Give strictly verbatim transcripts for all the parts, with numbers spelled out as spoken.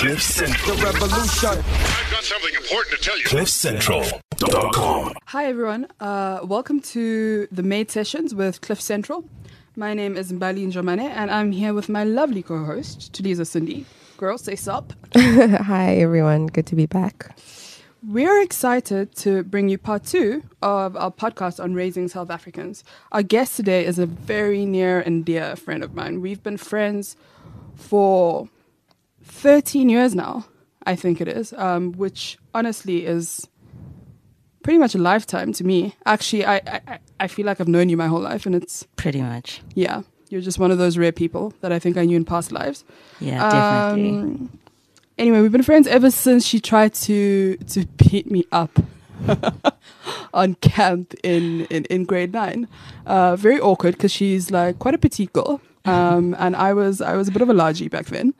Cliff Central. The revolution. I've got something important to tell you. cliff central dot com. Hi everyone, uh, welcome to the Maid Sessions with Cliff Central. My name is Mbali Njomane and I'm here with my lovely co-host, Tuliza Cindy. Girl, say sup. Hi everyone, good to be back. We're excited to bring you part two of our podcast on raising South Africans. Our guest today is a very near and dear friend of mine. We've been friends for thirteen years now, I think it is, um, which honestly is pretty much a lifetime to me. Actually, I, I, I feel like I've known you my whole life, and it's... Pretty much. Yeah, you're just one of those rare people that I think I knew in past lives. Yeah, definitely. Um, anyway, we've been friends ever since she tried to to beat me up on camp in, in, in grade nine. Uh, very awkward because she's like quite a petite girl. Um, and I was I was a bit of a largie back then.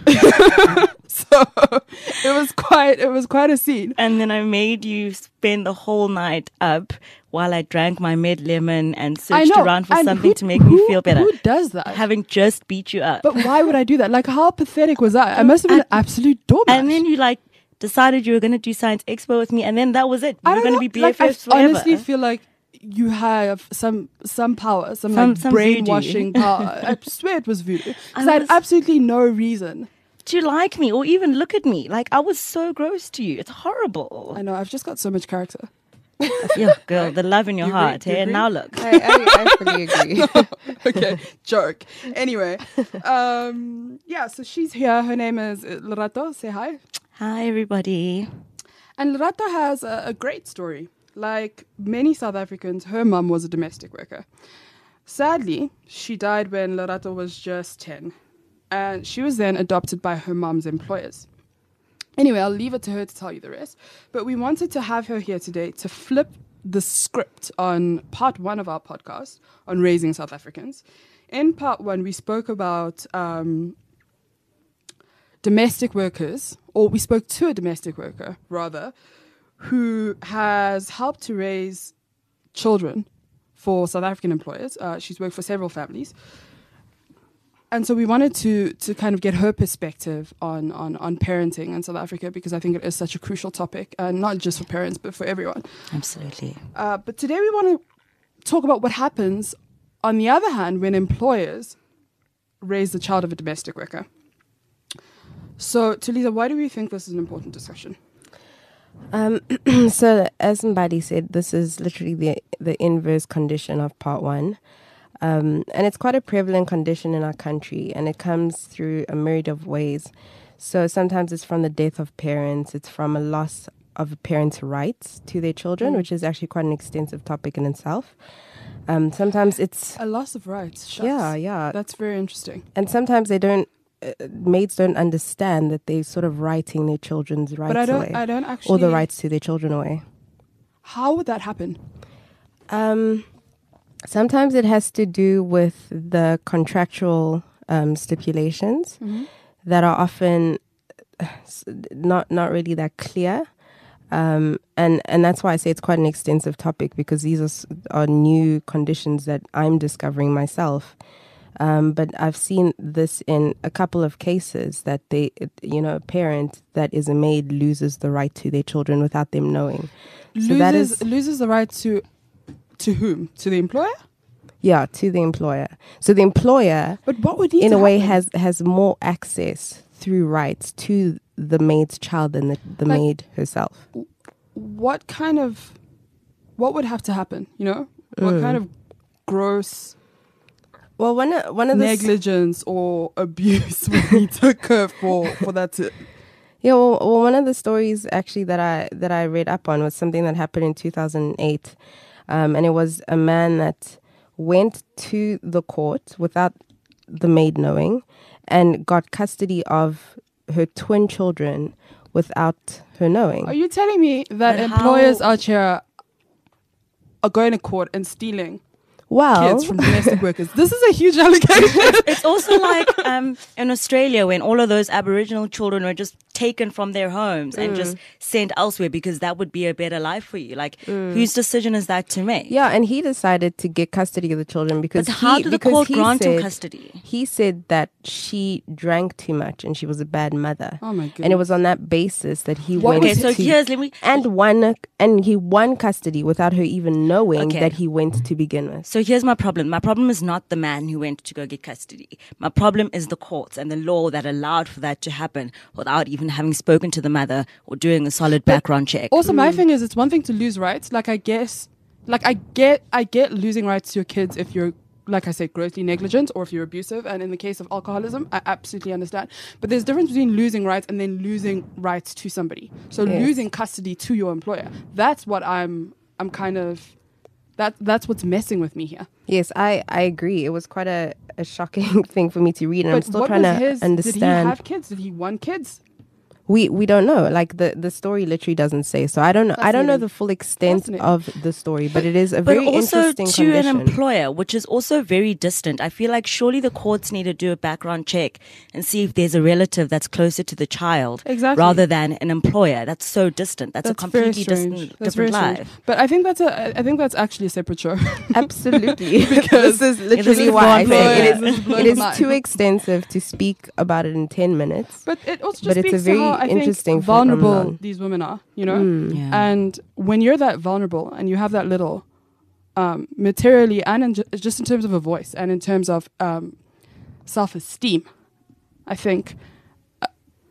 So it was quite it was quite a scene. And then I made you spend the whole night up while I drank my med lemon and searched know, around for and something who- to make who- me feel better. Who does that? Having just beat you up. But why would I do that? Like, how pathetic was I? I must have been an absolute doormat. And then you like decided you were going to do Science Expo with me, and then that was it. You I were don't going to know, be like, B F Fs I forever. honestly feel like you have some some power, some, Some- like some brainwashing voodoo. power. I swear it was voodoo. I Because I had was- absolutely no reason. to like me or even look at me. Like, I was so gross to you. It's horrible. I know, I've just got so much character. Yeah, girl, the love in your You agree? heart. Do you Hey, and agree? now look. I, I, I fully agree. Okay, joke. Anyway, um, yeah, so she's here. Her name is uh, Lerato. Say hi. Hi, everybody. And Lerato has a, a great story. Like many South Africans, her mum was a domestic worker. Sadly, she died when Lerato was just ten. And she was then adopted by her mum's employers. Anyway, I'll leave it to her to tell you the rest. But we wanted to have her here today to flip the script on part one of our podcast on raising South Africans. In part one, we spoke about um, domestic workers, or we spoke to a domestic worker, rather, who has helped to raise children for South African employers. Uh, she's worked for several families. And so we wanted to to kind of get her perspective on, on, on parenting in South Africa, because I think it is such a crucial topic, and not just for parents, but for everyone. Absolutely. Uh, but today we want to talk about what happens, on the other hand, when employers raise the child of a domestic worker. So, Tuliza, why do we think this is an important discussion? Um, so, as Mbadi said, this is literally the the inverse condition of part one. Um, and it's quite a prevalent condition in our country, and it comes through a myriad of ways. So sometimes it's from the death of parents, it's from a loss of a parent's rights to their children, Mm. which is actually quite an extensive topic in itself. Um, sometimes it's... A loss of rights. Shucks. Yeah, yeah. That's very interesting. And sometimes they don't, uh, maids don't understand that they're sort of writing their children's rights But I don't, away. I don't actually... Or the rights to their children away. How would that happen? Um, sometimes it has to do with the contractual um, stipulations Mm-hmm. that are often uh, s- not not really that clear. Um, and, and that's why I say it's quite an extensive topic, because these are, s- are new conditions that I'm discovering myself. Um, but I've seen this in a couple of cases that they, you know, a parent that is a maid loses the right to their children without them knowing. Loses, So that is, loses the right to... To whom? To the employer? yeah, to the employer. So the employer, But what would need in to a way, happen? has has more access through rights to the maid's child than the, the Like- maid herself. What kind of... What would have to happen, you know? What Mm. kind of gross Well, one of, one of the s- negligence or abuse would need to occur for, for that to... Yeah, well, well, one of the stories actually that I that I read up on was something that happened in two thousand eight, um, and it was a man that went to the court without the maid knowing, and got custody of her twin children without her knowing. Are you telling me that But employers how- out here are going to court and stealing Well, kids from domestic workers? This is a huge allegation. It's also like um, in Australia when all of those Aboriginal children were just taken from their homes and just sent elsewhere because that would be a better life for you. Like, Mm. whose decision is that to make? Yeah, and he decided to get custody of the children because But how he, did the because court he grant him said- custody? He said that she drank too much and she was a bad mother. Oh my And it goodness. was on that basis that he What went Okay, was so to here's let me. and won and he won custody without her even knowing Okay. that he went to begin with. So here's my problem. My problem is not the man who went to go get custody. My problem is the courts and the law that allowed for that to happen without even having spoken to the mother or doing a solid background check. Also, my thing is, it's one thing to lose rights. Like I guess, like I get, I get losing rights to your kids if you're, like I said, grossly negligent or if you're abusive. And in the case of alcoholism, I absolutely understand. But there's a difference between losing rights and then losing rights to somebody. So Yes. losing custody to your employer. That's what I'm, I'm kind of, that that's what's messing with me here. Yes, I, I agree. It was quite a, a shocking thing for me to read and I'm But still what trying was to his? understand. Did he have kids? Did he want kids? We we don't know. Like the, the story literally doesn't say. So I don't know. I don't know Fascinating. the full extent Fascinating. of the story, but it is a But very also interesting to condition. an employer, which is also very distant. I feel like surely the courts need to do a background check and see if there's a relative that's closer to the child Exactly. rather than an employer. That's so distant. That's, That's a very completely strange. distant, That's different very strange. life. But I think that's a. I think that's actually a separate show. Absolutely, Because this is this literally is why I blowing say my it mind. This is is. blowing It is my mind. too extensive to speak about it in ten minutes. But it also just But it's a speaks very to how I interesting think for vulnerable Ramadan. these women are, you know? Mm. Yeah. And when you're that vulnerable and you have that little, um, materially and in ju- just in terms of a voice and in terms of um, self-esteem, I think uh,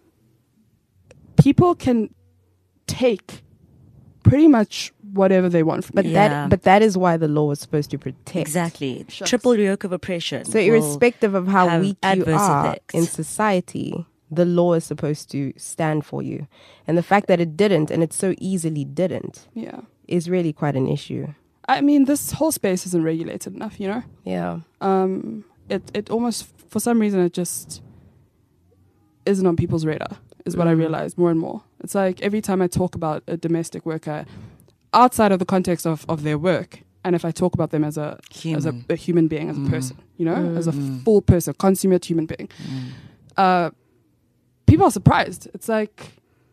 people can take pretty much whatever they want from But you. Yeah. that but that is why the law was supposed to protect. Exactly. Shucks. Triple yoke of oppression. So will- irrespective of how have weak you adverse are effects. in society, the law is supposed to stand for you. And the fact that it didn't, and it so easily didn't, Yeah. is really quite an issue. I mean, this whole space isn't regulated enough, you know? Yeah. um, it it almost for some reason it just isn't on people's radar. Is what I Mm. realize more and more. It's like every time I talk about a domestic worker outside of the context of, of their work, and if I talk about them as a as a, Human. a human being, as Mm. a person, you know, as a Mm. full person, consummate human being, Mm. uh, people are surprised. It's like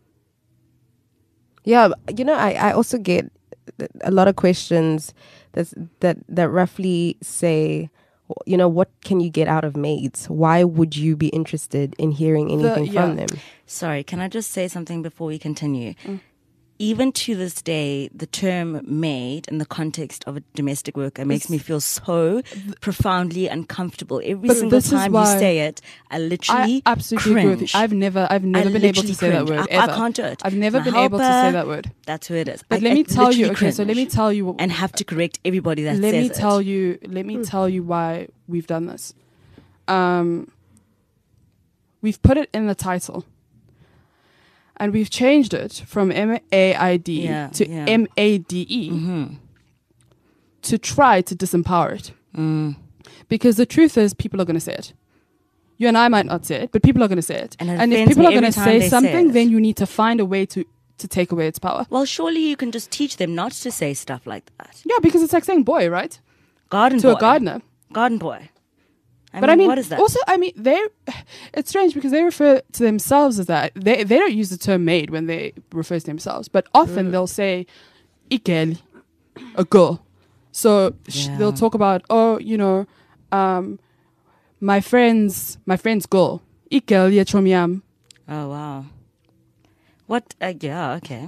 Yeah, but, you know, I, I also get th- a lot of questions that's, that that roughly say, you know, what can you get out of maids? Why would you be interested in hearing anything yeah. from them? Sorry, can I just say something before we continue? Mm. Even to this day, the term maid in the context of a domestic worker makes me feel so profoundly uncomfortable. Every But single this is time you why say it, I literally I absolutely cringe. agree with you. I've never I've never I been able to literally say that cringe. word. I, I ever. can't do it. I've never My been able to say helper, that word. That's who it is. But I- let I me tell you. literally Okay, so let me cringe tell you. and have to correct everybody that let says me it. tell you let me tell you why we've done this. Um, we've put it in the title, and we've changed it from M A I D Yeah, to yeah. M A D E Mhm. to try to disempower it. Mm. Because the truth is, people are going to say it. You and I might not say it, but people are going to say it. And it if offends people me are going every to time say they say something, it. then you need to find a way to to take away its power. Well, surely you can just teach them not to say stuff like that. Yeah, because it's like saying boy, right? Garden To boy. a gardener. Garden boy. I But I mean, what is that? also, I mean, they. It's strange because they refer to themselves as that. They they don't use the term maid when they refer to themselves, but often they'll say, "Ikeli," a girl. So sh- Yeah. they'll talk about, oh, you know, um, my friend's my friend's girl, "Ikeli chomiam." Oh wow. What? Uh, yeah. Okay.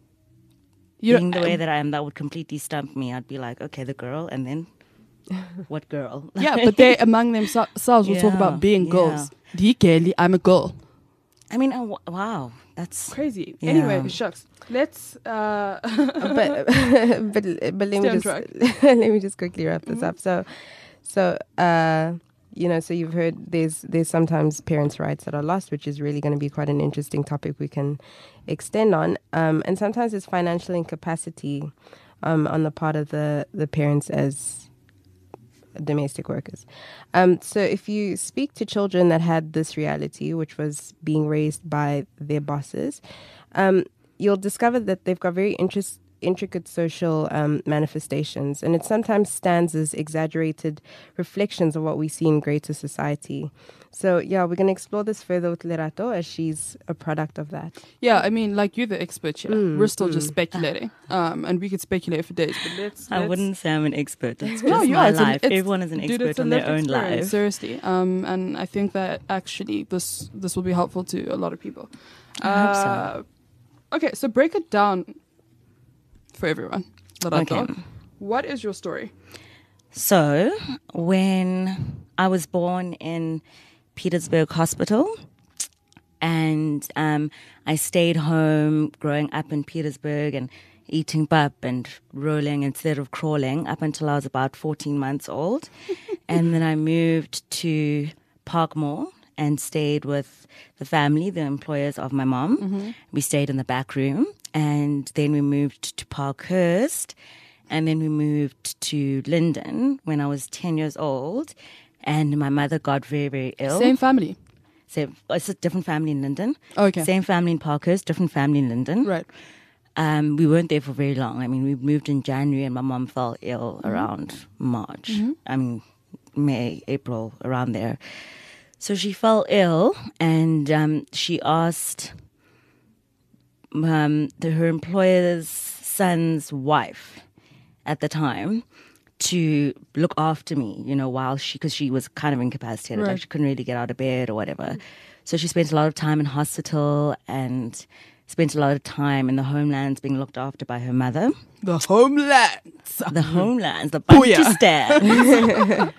You Being know, the way that I am, that would completely stump me. I'd be like, okay, the girl, and then what girl? yeah, but they among themselves will talk Yeah, about being yeah. girls. "Ikeli, I'm a girl." I mean, oh, w- wow, that's Crazy. Yeah. Anyway, shucks. Let's. Uh, but but but let Stay me on just track. let me just quickly wrap this up. So so uh you know, so you've heard there's there's sometimes parents' rights that are lost, which is really going to be quite an interesting topic we can extend on. Um, and sometimes it's financial incapacity um, on the part of the the parents as domestic workers. Um, so if you speak to children that had this reality, which was being raised by their bosses, um, you'll discover that they've got very interest, intricate social um, manifestations, and it sometimes stands as exaggerated reflections of what we see in greater society. So, yeah, we're going to explore this further with Lerato, as she's a product of that. Yeah, I mean, like, you're the expert here. Mm, We're still mm. just speculating. Um, and we could speculate for days, but let's... I let's- wouldn't say I'm an expert. That's just No, you my are. It's an- life. it's- Everyone is an dude, expert it's a on their lived own experience, life. Seriously. Um, and I think that actually this this will be helpful to a lot of people. I hope so. Uh, Okay, so break it down for everyone. Lerato. Okay. What is your story? So, when I was born in Petersburg Hospital, and um, I stayed home growing up in Petersburg and eating pap and rolling instead of crawling up until I was about fourteen months old. And then I moved to Parkmore and stayed with the family, the employers of my mom. Mm-hmm. We stayed in the back room, and then we moved to Parkhurst, and then we moved to Linden when I was ten years old, and my mother got very, very ill. Same family. Same, it's a different family in Linden. Okay. Same family in Parkhurst, different family in Linden. Right. Um, we weren't there for very long. I mean, we moved in January, and my mom fell ill around March. I mean, May, April, around there. So she fell ill, and um, she asked um, the, her employer's son's wife at the time to look after me, you know, while she, because she was kind of incapacitated, Right. like she couldn't really get out of bed or whatever. So she spent a lot of time in hospital and spent a lot of time in the homelands being looked after by her mother. The homelands. The homelands, the Booyah. Bantustan.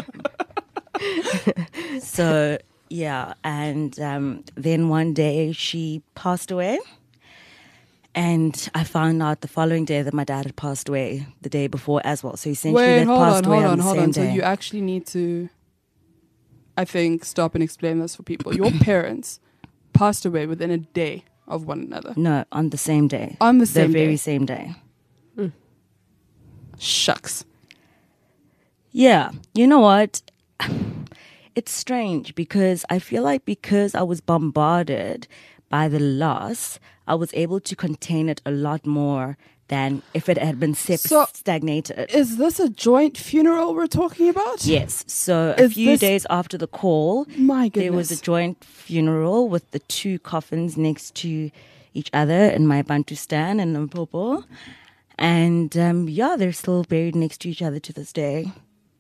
So, yeah, and um, then one day she passed away. And I found out the following day that my dad had passed away the day before as well. So essentially Wait, they hold passed on, away hold on, on, the hold same on. So day. you actually need to, I think, stop and explain this for people. Your parents passed away within a day of one another. No, on the same day. On the same The very day. same day. Shucks. Yeah. You know what? It's strange because I feel like because I was bombarded by the loss, I was able to contain it a lot more than if it had been sep- So- stagnated. Is this a joint funeral we're talking about? Yes. So a Is few this- days after the call, My there was a goodness. joint funeral with the two coffins next to each other in my Bantustan in Limpopo. And um, yeah, they're still buried next to each other to this day.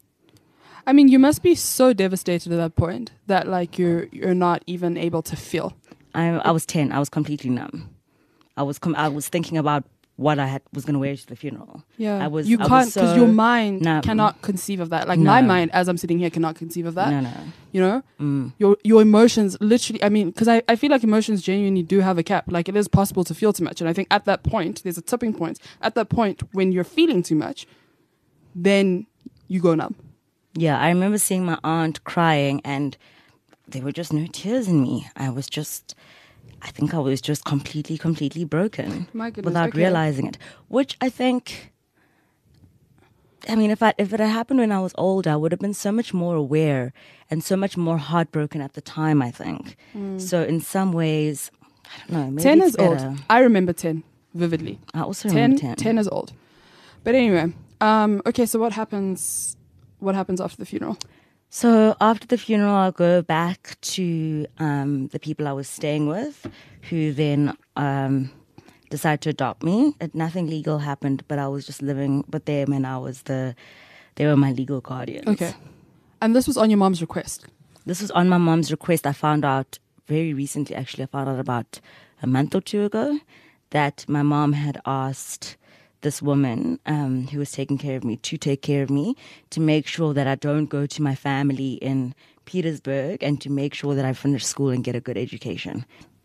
I mean, you must be so devastated at that point that like you're you're not even able to feel. I, I was ten. I was completely numb. I was com- I was thinking about what I had was going to wear to the funeral. Yeah, I was. You I was can't because so your mind numb. cannot conceive of that. Like my No. mind, as I'm sitting here, cannot conceive of that. No, no. You know, Mm. your your emotions literally. I mean, because I, I feel like emotions genuinely do have a cap. Like it is possible to feel too much, and I think at that point there's a tipping point. At that point when you're feeling too much, then you go numb. Yeah, I remember seeing my aunt crying, and there were just no tears in me. I was just, I think I was just completely, completely broken My goodness, without okay. realizing it. Which I think, I mean, if I if it had happened when I was older, I would have been so much more aware and so much more heartbroken at the time. I think so. In some ways, I don't know. Maybe ten it's is old. better. I remember ten vividly. I also ten, remember ten. ten is old. But anyway, um, okay. So what happens? What happens after the funeral? So after the funeral, I'll go back to um, the people I was staying with, who then um, decided to adopt me. It, nothing legal happened, but I was just living with them, and I was the, they were my legal guardians. Okay, and this was on your mom's request. This was on my mom's request. I found out very recently, actually, I found out about a month or two ago, that my mom had asked this woman um, who was taking care of me to take care of me, to make sure that I don't go to my family in Petersburg, and to make sure that I finish school and get a good education.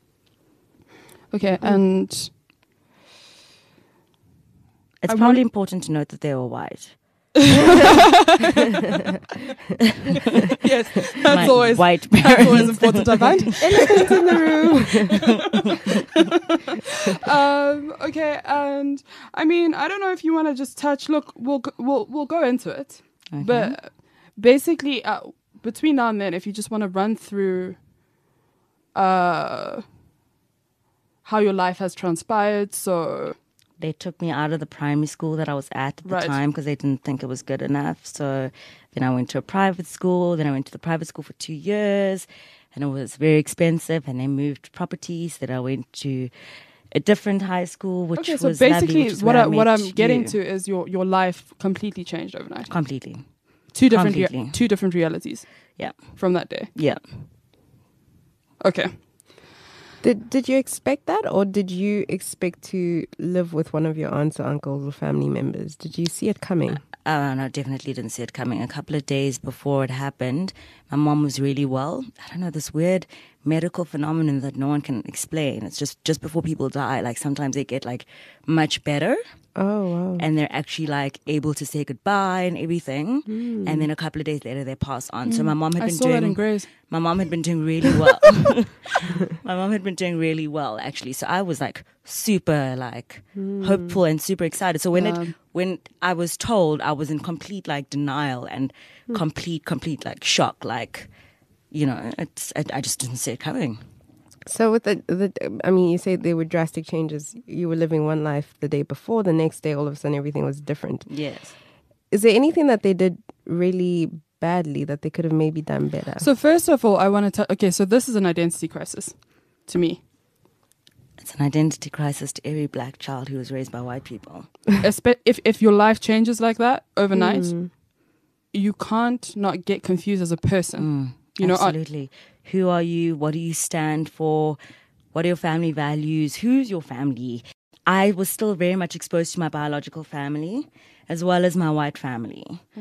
Okay, and It's I probably want- important to note that they were white. yes, that's My always white that's parents. always important. I find elephant in the room. um, okay, and I mean, I don't know if you want to just touch. Look, we'll go- we'll we'll go into it, Okay. but basically, uh, between now and then, if you just want to run through, uh, how your life has transpired. So They took me out of the primary school that I was at at the Right. time because they didn't think it was good enough. So then I went to a private school. Then I went to the private school for two years, and it was very expensive. And they moved properties. Then I went to a different high school, which Okay, so was lovely, basically, which is what where I, what met I'm getting you. to is your your life completely changed overnight. completely, Two different rea- completely. two different realities yeah, from that day. yeah. Okay. Did did you expect that, or did you expect to live with one of your aunts or uncles or family members? Did you see it coming? Uh, no, definitely didn't see it coming. A couple of days before it happened, my mom was really well. I don't know, this weird medical phenomenon that no one can explain. It's just just before people die, like sometimes they get like much better. Oh wow! And they're actually like able to say goodbye and everything. And then a couple of days later, they pass on. So my mom had I been saw doing. that in Grays. My mom had been doing really well. My mom had been doing really well, actually. So I was like super like hopeful and super excited. So when Yeah. it when I was told, I was in complete like denial and complete complete like shock. Like, you know, it's I, I just didn't see it coming. So with the, the, I mean, you say there were drastic changes. You were living one life the day before. The next day, all of a sudden, everything was different. Yes. Is there anything that they did really badly that they could have maybe done better? So first of all, I want to tell. Okay, so this is an identity crisis, to me. It's an identity crisis to every black child who was raised by white people. Espe- if if your life changes like that overnight, Mm. you can't not get confused as a person. You know, uh, Absolutely. Who are you? What do you stand for? What are your family values? Who's your family? I was still very much exposed to my biological family as well as my white family.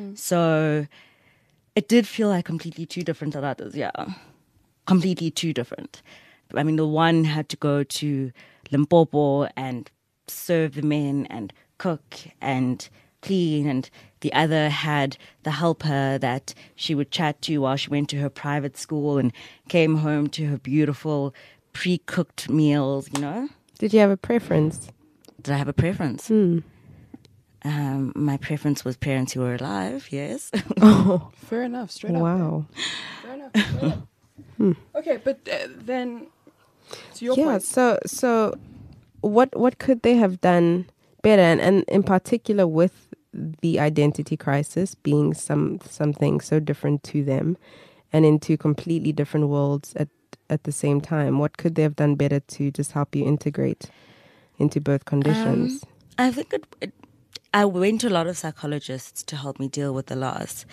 So it did feel like completely two different Taratas, yeah. Completely two different. I mean, the one had to go to Limpopo and serve the men and cook and clean, and the other had the helper that she would chat to while she went to her private school and came home to her beautiful pre-cooked meals, you know. Did you have a preference? Did I have a preference? Hmm. Um, my preference was parents who were alive, yes. Oh, fair enough, straight up. wow. Fair enough. Straight up. Okay, but uh, then to your Yeah. point, So, so what what could they have done better? And, and in particular, with the identity crisis being some something so different to them, and in two completely different worlds at at the same time, what could they have done better to just help you integrate into both conditions? Um, I think it, it, I went to a lot of psychologists to help me deal with the loss,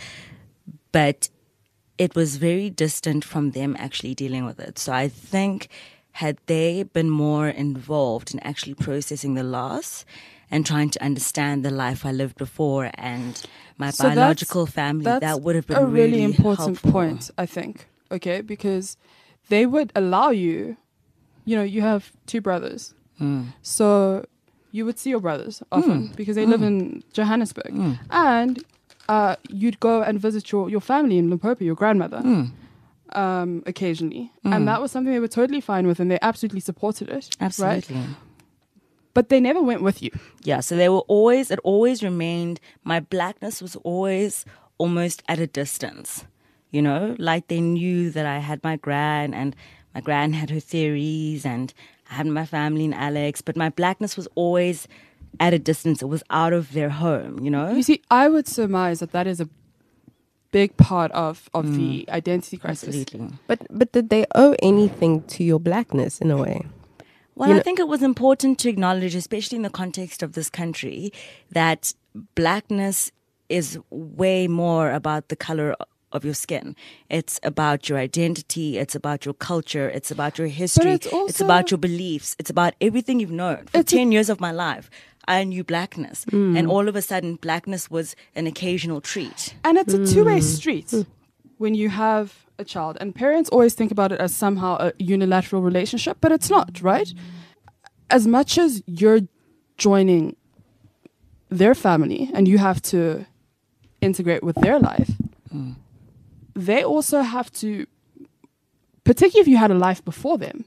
but it was very distant from them actually dealing with it. So I think had they been more involved in actually processing the loss and trying to understand the life I lived before and my So that's- biological family, that's that would have been a really, important helpful. point, I think. Okay, because they would allow you, you know, you have two brothers, Mm. so you would see your brothers often Mm. because they live in Johannesburg, and uh, you'd go and visit your, your family in Limpopo, your grandmother, Mm. um, occasionally, and that was something they were totally fine with, and they absolutely supported it. Right? Absolutely. But they never went with you. Yeah, so they were always, it always remained, my blackness was always almost at a distance, you know, like they knew that I had my gran and my gran had her theories and I had my family in Alex, but my blackness was always at a distance. It was out of their home, you know? You see, I would surmise that that is a big part of, of the identity crisis. Absolutely. But but did they owe anything to your blackness in a way? Well, You I know- think it was important to acknowledge, especially in the context of this country, that blackness is way more about the color of your skin. It's about your identity. It's about your culture. It's about your history. it's also- about your beliefs. It's about everything you've known. For It's a- ten years of my life, I knew blackness. And all of a sudden, blackness was an occasional treat. And it's a two-way street when you have a child. And parents always think about it as somehow a unilateral relationship, but it's not, right? As much as you're joining their family and you have to integrate with their life, they also have to, particularly if you had a life before them,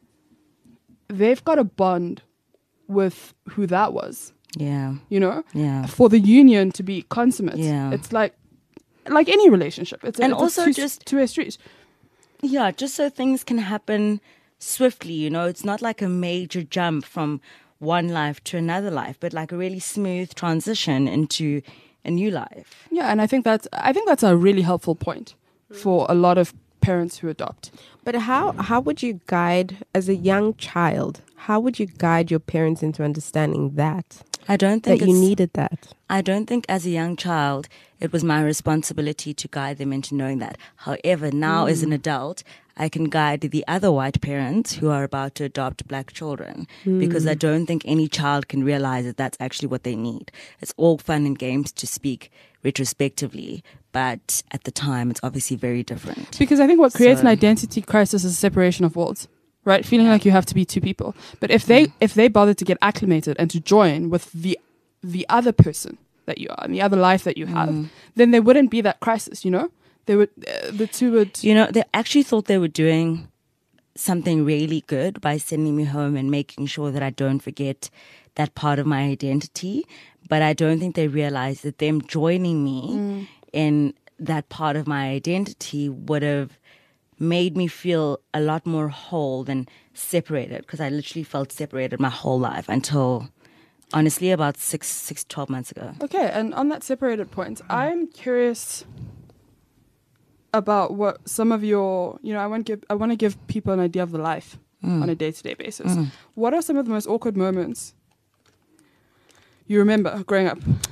they've got a bond with who that was, Yeah. you know? Yeah. For the union to be consummate. Yeah. It's like like any relationship. It's a, And it's a also two, just- two-way street. Yeah, just so things can happen swiftly, you know. It's not like a major jump from one life to another life, but like a really smooth transition into a new life. Yeah, and I think that's I think that's a really helpful point for a lot of parents who adopt. But how how would you guide, as a young child, how would you guide your parents into understanding that? I don't think that you it's- needed that. I don't think as a young child it was my responsibility to guide them into knowing that. However, now as an adult, I can guide the other white parents who are about to adopt black children, because I don't think any child can realize that that's actually what they need. It's all fun and games to speak retrospectively, but at the time it's obviously very different. Because I think what creates So- an identity crisis is a separation of worlds, right? Feeling like you have to be two people. But if they if they bother to get acclimated and to join with the the other person that you are and the other life that you have, then there wouldn't be that crisis. You know, they would uh, the two would. You know, they actually thought they were doing something really good by sending me home and making sure that I don't forget that part of my identity. But I don't think they realized that them joining me in that part of my identity would have made me feel a lot more whole than separated, because I literally felt separated my whole life until, honestly, about six, six, twelve months ago. Okay, and on that separated point, I'm curious about what some of your, you know, I want to give I want to give people an idea of the life on a day-to-day basis. What are some of the most awkward moments you remember growing up in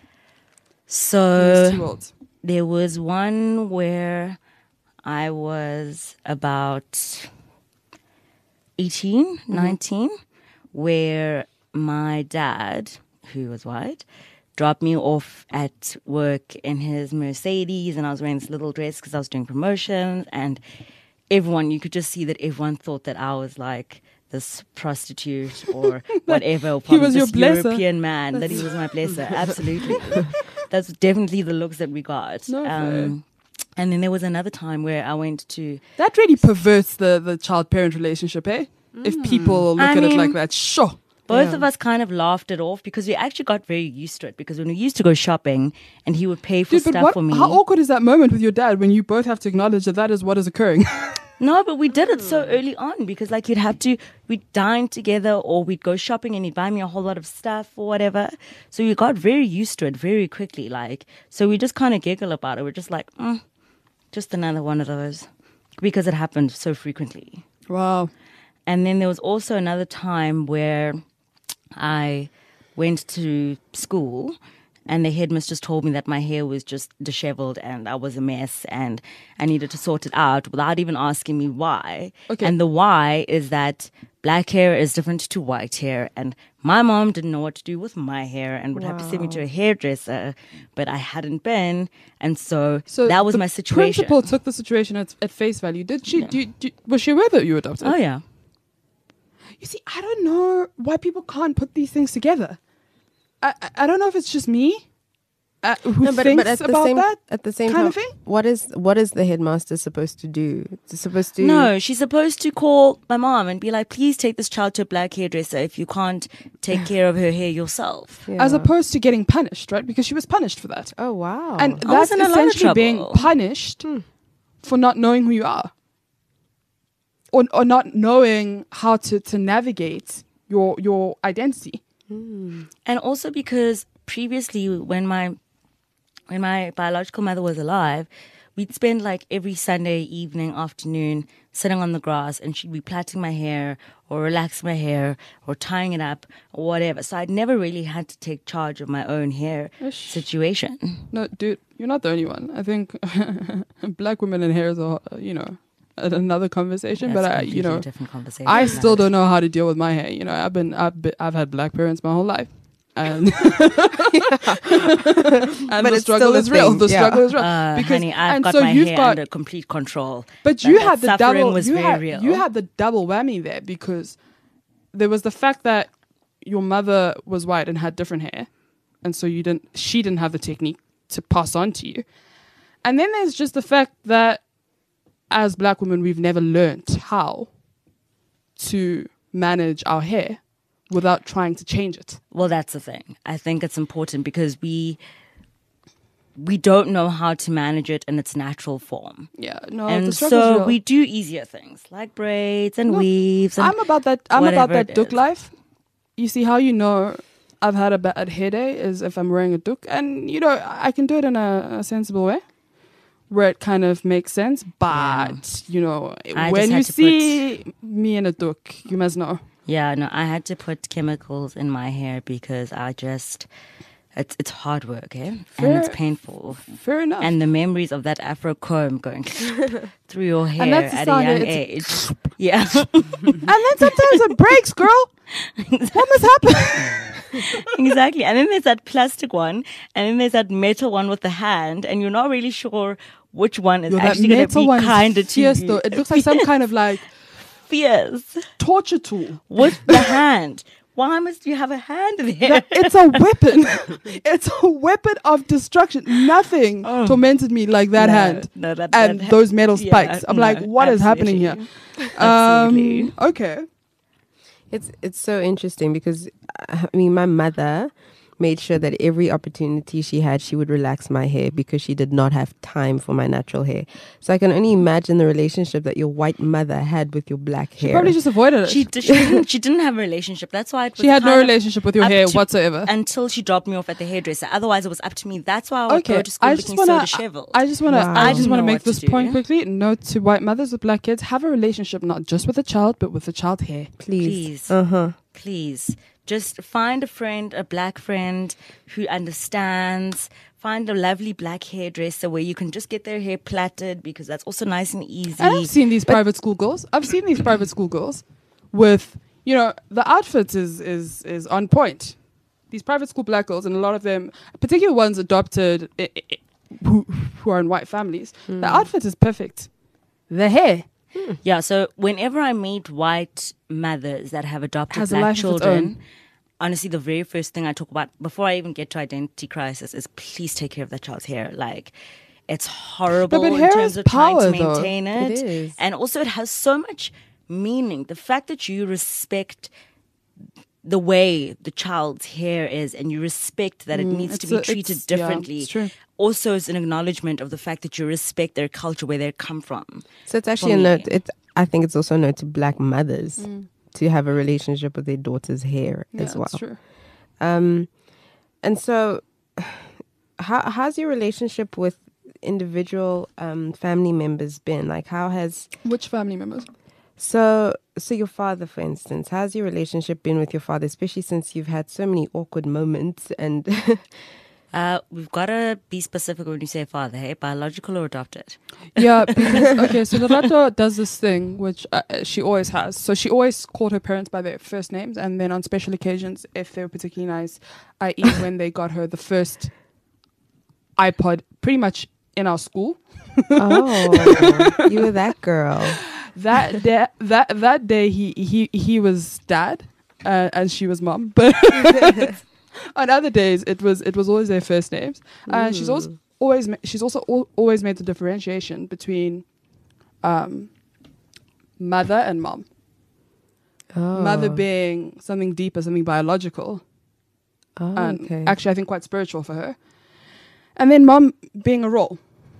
So these two worlds? there was one where I was about eighteen, nineteen, where my dad, who was white, dropped me off at work in his Mercedes, and I was wearing this little dress because I was doing promotions, and everyone, you could just see that everyone thought that I was like this prostitute or whatever, or probably was your this blesser. European man, that he was my blesser. Absolutely. That's definitely the looks that we got. No, um, and then there was another time where I went to That really perverts the, the child-parent relationship, eh? If people look I at it mean- like that, sure. Both Yeah. of us kind of laughed it off because we actually got very used to it, because when we used to go shopping and he would pay for Dude, but stuff what, for me. how awkward is that moment with your dad when you both have to acknowledge that that is what is occurring? No, but we did it so early on, because like you'd have to, we'd dine together or we'd go shopping and he'd buy me a whole lot of stuff or whatever. So we got very used to it very quickly. Like, so we just kind of giggle about it. We're just like, mm, just another one of those, because it happened so frequently. Wow. And then there was also another time where I went to school and the headmistress told me that my hair was just disheveled and I was a mess and I needed to sort it out without even asking me why. Okay. And the why is that black hair is different to white hair, and my mom didn't know what to do with my hair and would have to send me to a hairdresser, but I hadn't been, and so, So that was the my situation. Principal took the situation at, at face value. Did she? Do, do, was she aware that you adopted? Oh yeah. You see, I don't know why people can't put these things together. I I, I don't know if it's just me uh, who No, but, thinks but at the about same that. at the same kind time, of thing? what is what is the headmaster supposed to do? It's supposed to No, she's supposed to call my mom and be like, please take this child to a black hairdresser if you can't take care of her hair yourself. Yeah. As opposed to getting punished, right? Because she was punished for that. Oh wow! And I was that's in a lot of essentially being trouble. punished for not knowing who you are. Or, or not knowing how to, to navigate your your identity. And also because previously when my when my biological mother was alive, we'd spend like every Sunday evening, afternoon sitting on the grass, and she'd be plaiting my hair or relaxing my hair or tying it up or whatever. So I'd never really had to take charge of my own hair Ish. situation. No, dude, you're not the only one. I think black women and hair is, a, you know, another conversation. That's but I, completely you know, a different conversation. I No. still don't know how to deal with my hair. You know, I've been, I've been, I've had black parents my whole life, and, and the it's struggle still a is real. thing, The yeah. struggle is real. Uh, because, honey, I've and got so my you've hair got, under complete control. But That- you that had the suffering double. was you very had real. you had the double whammy there, because there was the fact that your mother was white and had different hair, and so you didn't. She didn't have the technique to pass on to you. And then there's just the fact that as black women, we've never learnt how to manage our hair without trying to change it. Well, that's the thing. I think it's important because we we don't know how to manage it in its natural form. Yeah, no, the and struggle's so real. we do easier things like braids and No, weaves. And I'm about that. I'm about whatever that it duck is. life. you see how you know I've had a bad hair day is if I'm wearing a duk, and you know I can do it in a, a sensible way where it kind of makes sense. But you know, I when just you had to see me in a duk, you must know. Yeah, no, I had to put chemicals in my hair because I just, it's it's hard work, eh? Fair- And it's painful. Fair enough. And the memories of that Afro comb going through your hair And that's the at a sound young that age. Yeah. and then sometimes it breaks, girl. What must happen? Exactly. And then there's that plastic one, and then there's that metal one with the hand, and you're not really sure which one is Yo, that actually going to metal be one is kinder to fierce, you. though. It looks like some kind of like Fierce. torture tool. With the hand. Why must you have a hand there? That- it's a weapon. It's a weapon of destruction. Nothing tormented me like that No, hand no, that- and that- those metal yeah, spikes. I'm no, like, what is happening here? absolutely. Absolutely. Um, okay. It's it's so interesting because uh, I mean my mother made sure that every opportunity she had she would relax my hair because she did not have time for my natural hair. So I can only imagine the relationship that your white mother had with your black hair. Probably just avoided it. She, d- she, didn't, she didn't have a relationship. That's why it was She had no kind of relationship with your up hair to- whatsoever. Until she dropped me off at the hairdresser. Otherwise, it was up to me. That's why I would Okay, go to school I just looking wanna, so disheveled. I just want to, Wow. I I just didn't want to know make what this to point do. quickly. Note to white mothers with black kids: have a relationship not just with the child, but with the child hair. Please. Please. Uh-huh. Please. Just find a friend, a black friend who understands. Find a lovely black hairdresser where you can just get their hair plaited because that's also nice and easy. And I've seen these private school girls. I've seen these private school girls with, you know, the outfits is is is on point. These private school black girls, and a lot of them, particular ones adopted, I- I- who who are in white families, the outfit is perfect. The hair Yeah, so whenever I meet white mothers that have adopted Has a black life of its children, own. honestly, the very first thing I talk about before I even get to identity crisis is please take care of that child's hair. Like, it's horrible but in hair terms is of trying power, to though. maintain it. It is. And also, it has so much meaning. The fact that you respect the way the child's hair is and you respect that it needs to it's be a- treated it's- yeah, differently it's true. also is an acknowledgement of the fact that you respect their culture, where they come from. So it's actually For a me. note. It's I think it's also a note to black mothers to have a relationship with their daughter's hair yeah, as well. it's true. Um, and so, how how's your relationship with individual um, family members been? Like, how has Which family members? so so your father, for instance, how's your relationship been with your father, especially since you've had so many awkward moments and Uh, we've got to be specific when you say father, hey? Biological or adopted? Yeah, because okay, so Lerato does this thing which uh, she always has. So she always called her parents by their first names, and then on special occasions, if they were particularly nice, that is when they got her the first iPod, pretty much in our school. oh, you were that girl. That day, that that day, he he he was dad, uh, and she was mom. But on other days, it was it was always their first names. And she's also always ma- she's also al- always made the differentiation between um, mother and mom. Oh. Mother being something deeper, something biological, Oh, and okay. actually I think quite spiritual for her. And then mom being a role.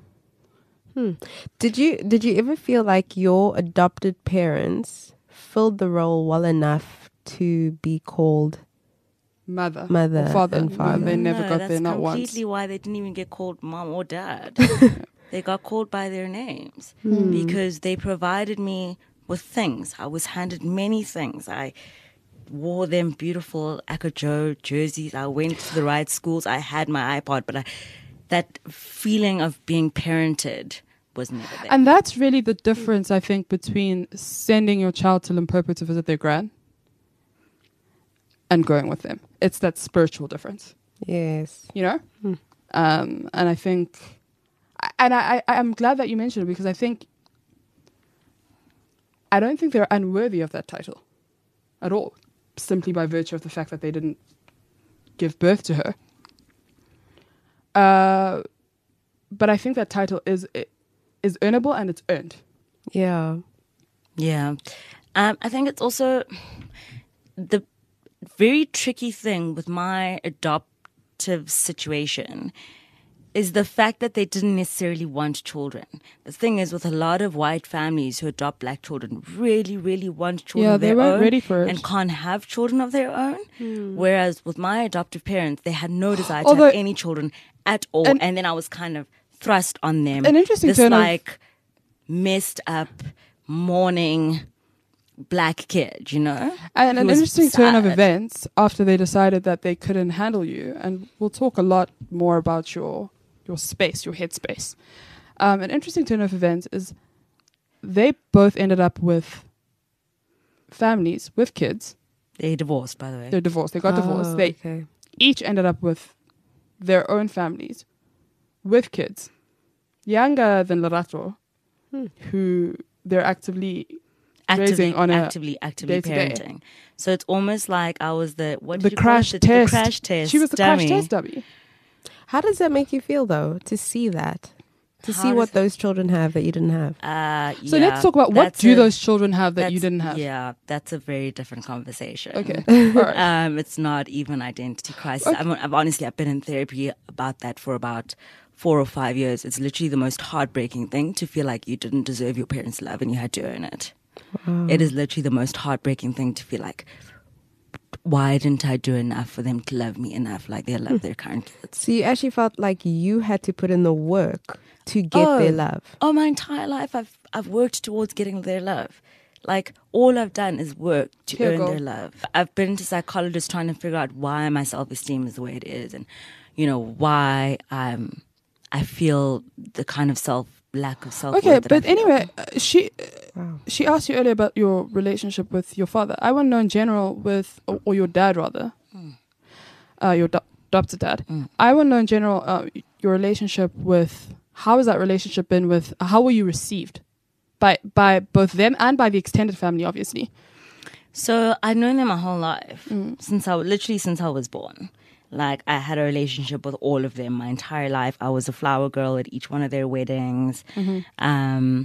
Did you did you ever feel like your adopted parents filled the role well enough to be called Mother, Mother or father. and father. They never no, got that's there, not once. completely why they didn't even get called mom or dad. They got called by their names because they provided me with things. I was handed many things. I wore them beautiful Akajo jerseys. I went to the right schools. I had my iPod, but I, that feeling of being parented was never there. And that's really the difference, I think, between sending your child to Limpopo to visit their gran and going with them. It's that spiritual difference, Yes. you know? Um, and I think, and I, I, I'm glad that you mentioned it because I think, I don't think they're unworthy of that title at all, simply by virtue of the fact that they didn't give birth to her. Uh, but I think that title is is earnable and it's earned. Yeah. Yeah. Um, I think it's also the very tricky thing with my adoptive situation is the fact that they didn't necessarily want children. The thing is, with a lot of white families who adopt black children, really, really want children Yeah, of they their weren't own ready for it. and can't have children of their own. Whereas with my adoptive parents, they had no desire to Although- have any children at all. And- And, then I was kind of thrust on them. An interesting this turn of- like messed up, mourning black kid, you know? And who an was interesting turn of sad. events after they decided that they couldn't handle you, and we'll talk a lot more about your your space, your headspace. Um, an interesting turn of events is they both ended up with families with kids. They divorced, by the way. They're divorced. They got divorced. They okay. each ended up with their own families with kids, younger than Lerato, who they're actively actively, raising on a actively, actively day-to-day. parenting. So it's almost like I was the what did the you call it? crash The- test. The crash test. She was the dummy. crash test dummy. How does that make you feel, though, to see that? To How see what does- those children have that you didn't have? Uh, So yeah, let's talk about what that's do a- those children have that you that's- didn't have. Yeah, that's a very different conversation. Okay. All right. Um, it's not even identity crisis. Okay. I'm, I've honestly, I've been in therapy about that for about four or five years. It's literally the most heartbreaking thing to feel like you didn't deserve your parents' love and you had to earn it. It is literally the most heartbreaking thing to feel like, why didn't I do enough for them to love me enough like they love their current kids? So you actually felt like you had to put in the work to get Oh. their love. Oh, my entire life I've I've worked towards getting their love. Like all I've done is work to Here, earn girl. their love. I've been to psychologists trying to figure out why my self esteem is the way it is, and you know why I'm I feel the kind of self lack of self. Okay, but anyway, uh, she Wow. she asked you earlier about your relationship with your father. I want to know in general with, or, or your dad rather, uh, your do- adopted dad. I want to know in general uh, your relationship with. How has that relationship been with? How were you received by by both them and by the extended family, obviously? So I've known them my whole life since I literally since I was born. Like I had a relationship with all of them my entire life. I was a flower girl at each one of their weddings. Um,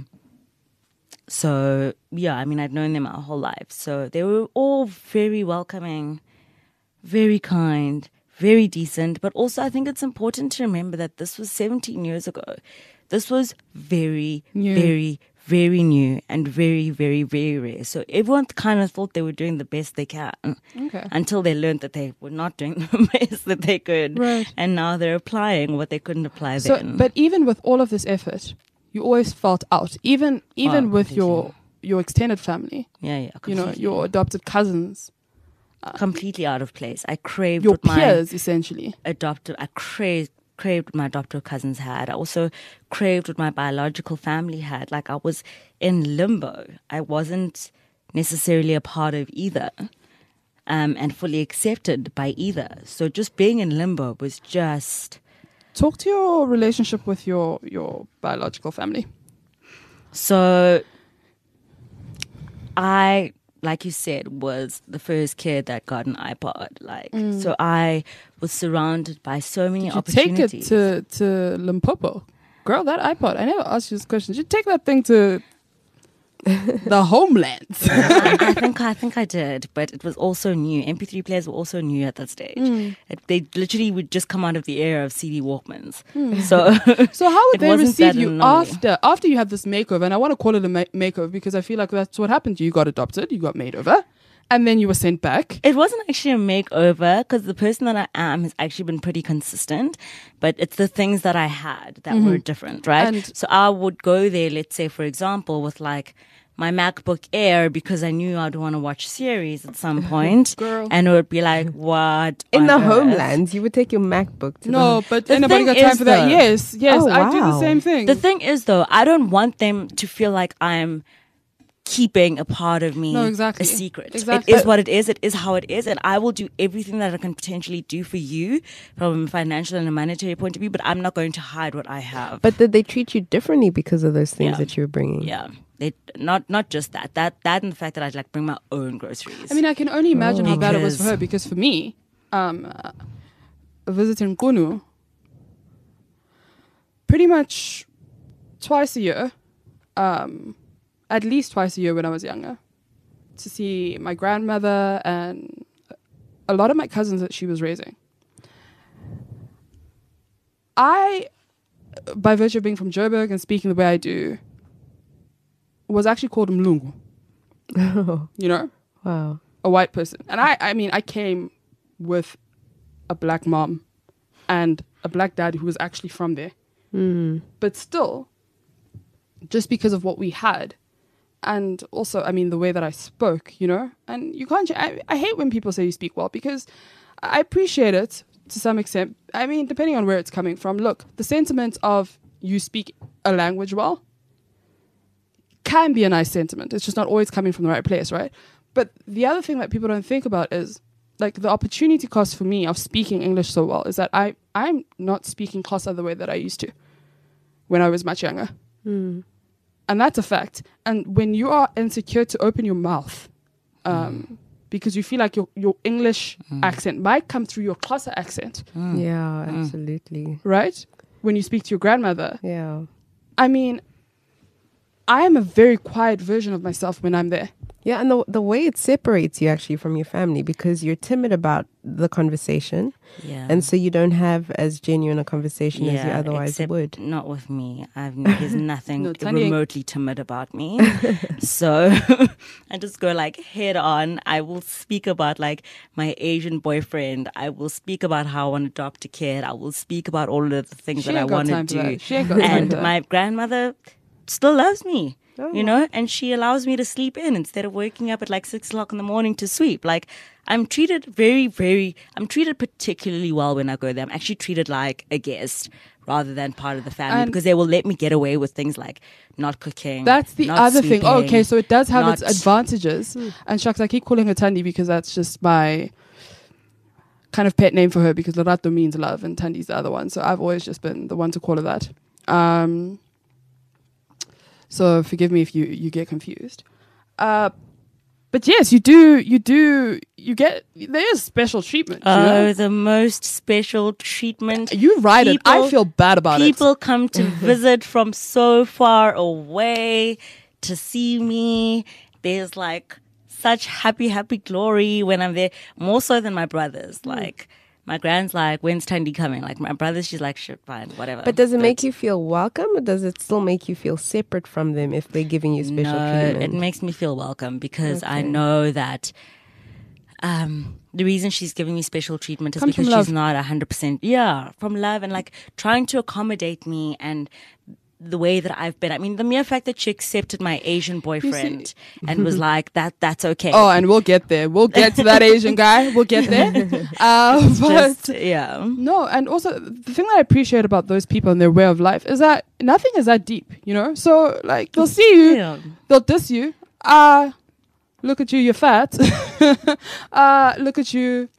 so yeah, I mean I'd known them my whole life. So they were all very welcoming, very kind, very decent. But also I think it's important to remember that this was seventeen years ago. This was very, New. very, very new and very, very, very rare. So everyone kind of thought they were doing the best they can Okay. until they learned that they were not doing the best that they could. Right. And now they're applying what they couldn't apply So, then. but even with all of this effort, you always felt out. Even even Oh, with your completely. your extended family, yeah, yeah. you know, completely. your adopted cousins, completely out of place. I craved your what my peers, essentially. adoptive. I craved craved what my adoptive cousins had. I also craved what my biological family had. Like I was in limbo. I wasn't necessarily a part of either, um, and fully accepted by either. So just being in limbo was just. Talk to your relationship with your your biological family. So I, like you said, was the first kid that got an iPod. Like, so I was surrounded by so many Did you take it opportunities. to to Limpopo, girl? That iPod. I never asked you this question. Did you take that thing to the homelands? I, I think I think I did, but it was also new. M P three players were also new at that stage. Mm. It, they literally would just come out of the era of C D Walkmans. So, So how would It they wasn't receive that you anomaly. after after you had this makeover? And I want to call it a ma- makeover because I feel like that's what happened to you. You got adopted, you got made over, and then you were sent back. it wasn't actually a makeover because the person that I am has actually been pretty consistent, but it's the things that I had that were different, right? And- so I would go there, let's say, for example, with like my MacBook Air because I knew I'd want to watch series at some point, Girl. and it would be like, what? In on the earth? homelands, you would take your MacBook to No, but The ain't nobody thing got time is, for that. though- Yes, yes, Oh, I do the wow. same thing. The thing is, though, I don't want them to feel like I'm keeping a part of me No, exactly. a secret. Exactly. It is what it is. It is how it is. And I will do everything that I can potentially do for you from a financial and a monetary point of view, but I'm not going to hide what I have. But did they treat you differently because of those things Yeah. that you were bringing? yeah. They, not not just that. That that and the fact that I'd like bring my own groceries. I mean, I can only imagine how bad it was for Because- her because for me, um, uh, visiting Kunu pretty much twice a year, um, at least twice a year when I was younger, to see my grandmother and a lot of my cousins that she was raising. I by virtue of being from Joburg and speaking the way I do, was actually called Mlungu. You know? Wow. A white person. And I, I mean, I came with a black mom and a black dad who was actually from there. Mm. But still, just because of what we had, and also, I mean, the way that I spoke, you know, and you can't, I, I hate when people say you speak well, because I appreciate it to some extent. I mean, depending on where it's coming from. Look, the sentiment of you speak a language well can be a nice sentiment. It's just not always coming from the right place, right? But the other thing that people don't think about is, like, the opportunity cost for me of speaking English so well is that I, I'm not speaking Xhosa the way that I used to when I was much younger. Mm. And that's a fact. And when you are insecure to open your mouth, um, mm. because you feel like your, your English mm. accent might come through your Xhosa accent. Mm. Yeah, absolutely. Right? When you speak to your grandmother. Yeah. I mean, I am a very quiet version of myself when I'm there. Yeah, and the the way it separates you actually from your family, because you're timid about the conversation. Yeah. And so you don't have as genuine a conversation yeah, as you otherwise except would. Not with me. I've there's nothing No, Tanya- remotely timid about me. So I just go like head on. I will speak about like my Asian boyfriend. I will speak about how I want to adopt a kid. I will speak about all of the things She that I ain't got want to time for do. that. She ain't got time And for that. my grandmother still loves me. Oh. You know, and she allows me to sleep in instead of waking up at like six o'clock in the morning to sweep. Like, I'm treated very, very, I'm treated particularly well when I go there. I'm actually treated like a guest rather than part of the family, And because they will let me get away with things like not cooking. That's the not other thing. sweeping, Oh, okay, so it does have its not- advantages. And shucks, I keep calling her Tandi because that's just my kind of pet name for her, because Lorato means love and Tandi's the other one. So I've always just been the one to call her that. Um, so forgive me if you, you get confused. Uh, but yes, you do, you do, you get, there is special treatment. you Oh, know? the most special treatment. You write it. I People- feel bad about People it. come to visit from so far away to see me. There's like such happy, happy glory when I'm there, more so than my brothers. Like, my grand's like, when's Tandi coming? Like, my brothers, she's like, shit, fine, whatever. But does it make you feel welcome, or does it still make you feel separate from them if they're giving you special no, treatment? it makes me feel welcome, because I Okay. know that um, the reason she's giving me special treatment is Comes from because she's love. not one hundred percent, yeah, from love and like trying to accommodate me and the way that I've been. I mean, the mere fact that she accepted my Asian boyfriend and was like, that that's okay. Oh, and we'll get there. We'll get to that Asian guy. We'll get there. Uh, but Just, yeah. no, and also the thing that I appreciate about those people and their way of life is that nothing is that deep, you know? So, like, they'll see you, Yeah. they'll diss you. Uh, look at you, you're fat. uh, look at you,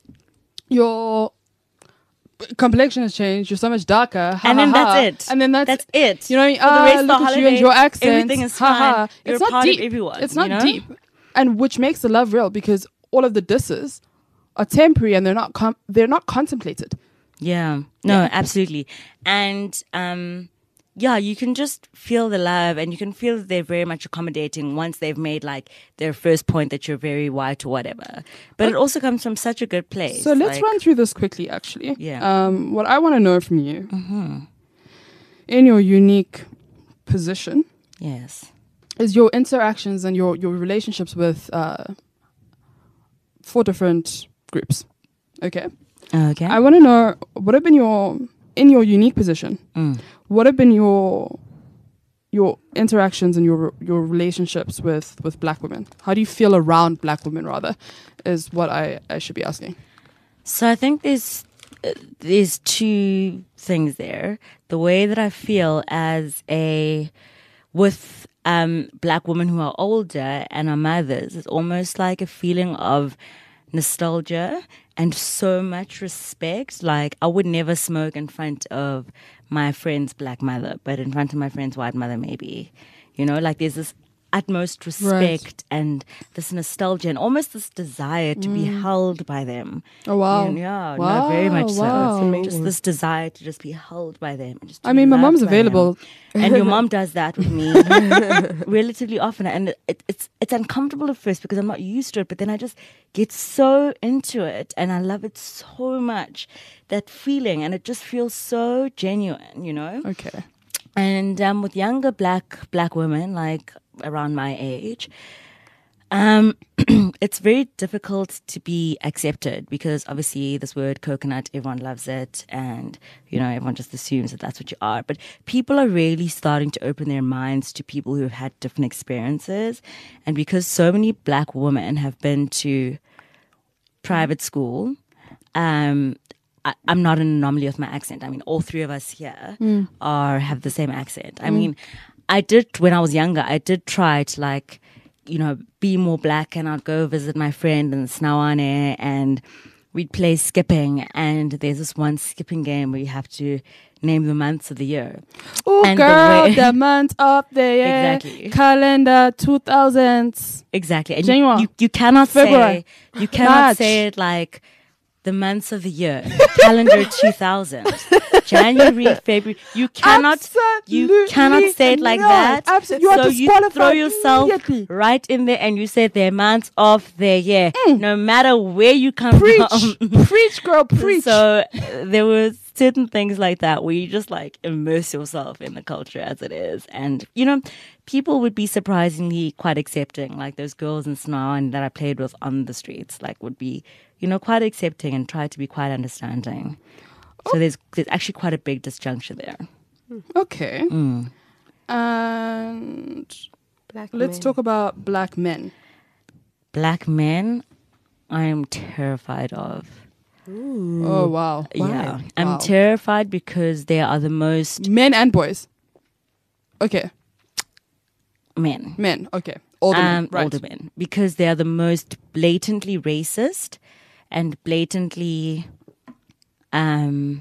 your complexion has changed. You're so much darker. Ha, And ha, then ha. that's it. And then that's, That's it. You know, For the uh, rest of the look at you and holiday, your accent. everything is ha, ha. fine. You're It's a not part deep. of everyone, It's you not know? deep. And which makes the love real, because all of the disses are temporary and they're not com- they're not contemplated. Yeah, no, absolutely. And um, yeah, you can just feel the love, and you can feel that they're very much accommodating once they've made like their first point that you're very white or whatever. But it also comes from such a good place. So let's like- run through this quickly, actually. Yeah. Um, what I want to know from you, in your unique position, Yes. is your interactions and your, your relationships with uh, four different groups. Okay. Okay. I want to know, what have been your, in your unique position, Mm. what have been your your interactions and your your relationships with, with black women? How do you feel around black women, rather, is what I, I should be asking. So I think there's uh, there's two things there. The way that I feel as a with um, black women who are older and are mothers is almost like a feeling of nostalgia and so much respect. Like, I would never smoke in front of my friend's black mother, but in front of my friend's white mother, maybe. You know, like there's this utmost respect and this nostalgia and almost this desire to be held by them. Oh, wow. And yeah, Wow, no, very much so. wow. That's amazing. Just this desire to just be held by them. And just to I be mean, my loved mom's by them. available. And your mom does that with me relatively often. And it, it's it's uncomfortable at first because I'm not used to it. But then I just get so into it and I love it so much, that feeling. And it just feels so genuine, you know? Okay. And um, with younger black black women, like around my age, um, it's very difficult to be accepted because obviously this word coconut, everyone loves it, and you know everyone just assumes that that's what you are. But people are really starting to open their minds to people who have had different experiences, and because so many black women have been to private school, um, I, I'm not an anomaly with my accent. I mean, all three of us here Mm. are have the same accent. I mean, I did when I was younger. I did try to like, you know, be more black, and I'd go visit my friend in Snawane, and we'd play skipping. And there's this one skipping game where you have to name the months of the year. Oh, And the girl, way- the month of the year. Exactly. Calendar two thousands. Exactly. And January, you, you, you cannot February, say you cannot March. say it like the months of the year. Calendar two thousand. January, February. You cannot you Absolutely cannot say it like not. that. Absolutely. You are so you disqualified throw yourself immediately. right in there and you say the months of the year. No matter where you come Mm. Preach. from. Preach, girl, preach. So uh, there were certain things like that where you just like immerse yourself in the culture as it is. And, you know, people would be surprisingly quite accepting. Like those girls in Snawan that I played with on the streets, like would be, you know, quite accepting and try to be quite understanding. So there's there's actually quite a big disjuncture there. Okay. Mm. And Black let's men. talk about black men. Black men, I am terrified of. Oh, wow. Yeah. I'm Wow. terrified because they are the most Men and boys. Okay. men. Men. Okay. Older men. um, Right. older men, because they are the most blatantly racist and blatantly um,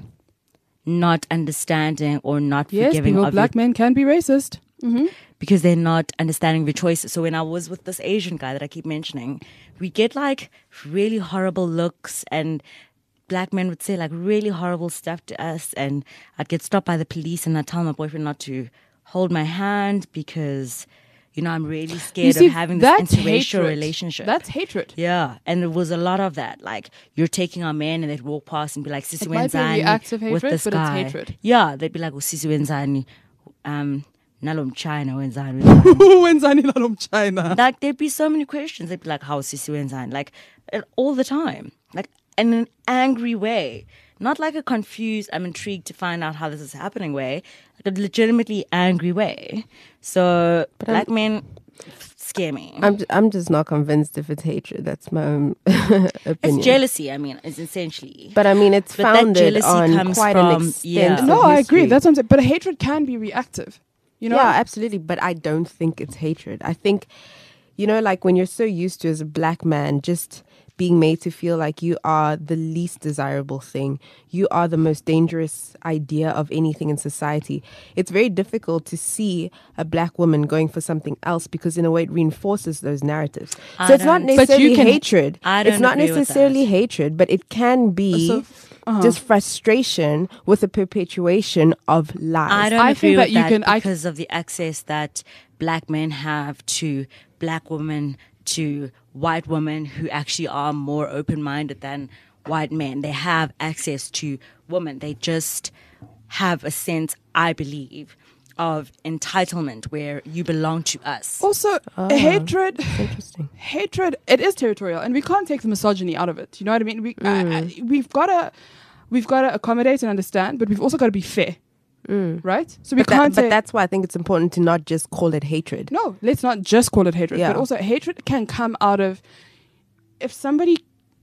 not understanding or not Yes, forgiving people, of black your, men can be racist. Mm-hmm. because they're not understanding the choices. So when I was with this Asian guy that I keep mentioning, we get like really horrible looks, and black men would say like really horrible stuff to us, and I'd get stopped by the police and I'd tell my boyfriend not to hold my hand because, you know, I'm really You scared see, of having this that's interracial hatred. relationship. That's hatred. Yeah, and there was a lot of that. Like, you're taking our man, and they'd walk past and be like, Sisi It might be wenzani reactive with hatred, this but it's guy. hatred. Yeah, they'd be like, well, Sisi wenzani, um, nalom China wenzani. Wenzani lalom China. Like, there'd be so many questions. They'd be like, how's Sisi wenzani? Like, uh, all the time. Like, in an angry way. Not like a confused, I'm intrigued to find out how this is happening way. Like a legitimately angry way. So, black men scare me. I'm I'm just not convinced if it's hatred. That's my own opinion. It's jealousy, I mean, it's essentially. But I mean, it's But that founded jealousy on comes quite from- an extent. yeah. of No, I agree. history. That's what I'm saying. But hatred can be reactive. You know? Yeah, absolutely. But I don't think it's hatred. I think, you know, like when you're so used to as a black man just being made to feel like you are the least desirable thing, you are the most dangerous idea of anything in society. It's very difficult to see a black woman going for something else because in a way it reinforces those narratives. I So it's not don't- But necessarily you can- hatred. I It's don't not agree with necessarily that. hatred, but it can be So, uh-huh. just frustration with the perpetuation of lies. I don't I agree think with that you that can- I- because of the access that black men have to black women, to white women who actually are more open-minded than white men. They have access to women. They just have a sense, I believe, of entitlement where you belong to us. Also, hatred, Interesting. hatred, it is territorial, and we can't take the misogyny out of it. You know what I mean? We, I, I, we've got to, we've got to accommodate and understand, but we've also got to be fair, right? So we But, that- can't but say that's why I think it's important to not just call it hatred. no. Let's not just call it hatred, Yeah. but also hatred can come out of if somebody,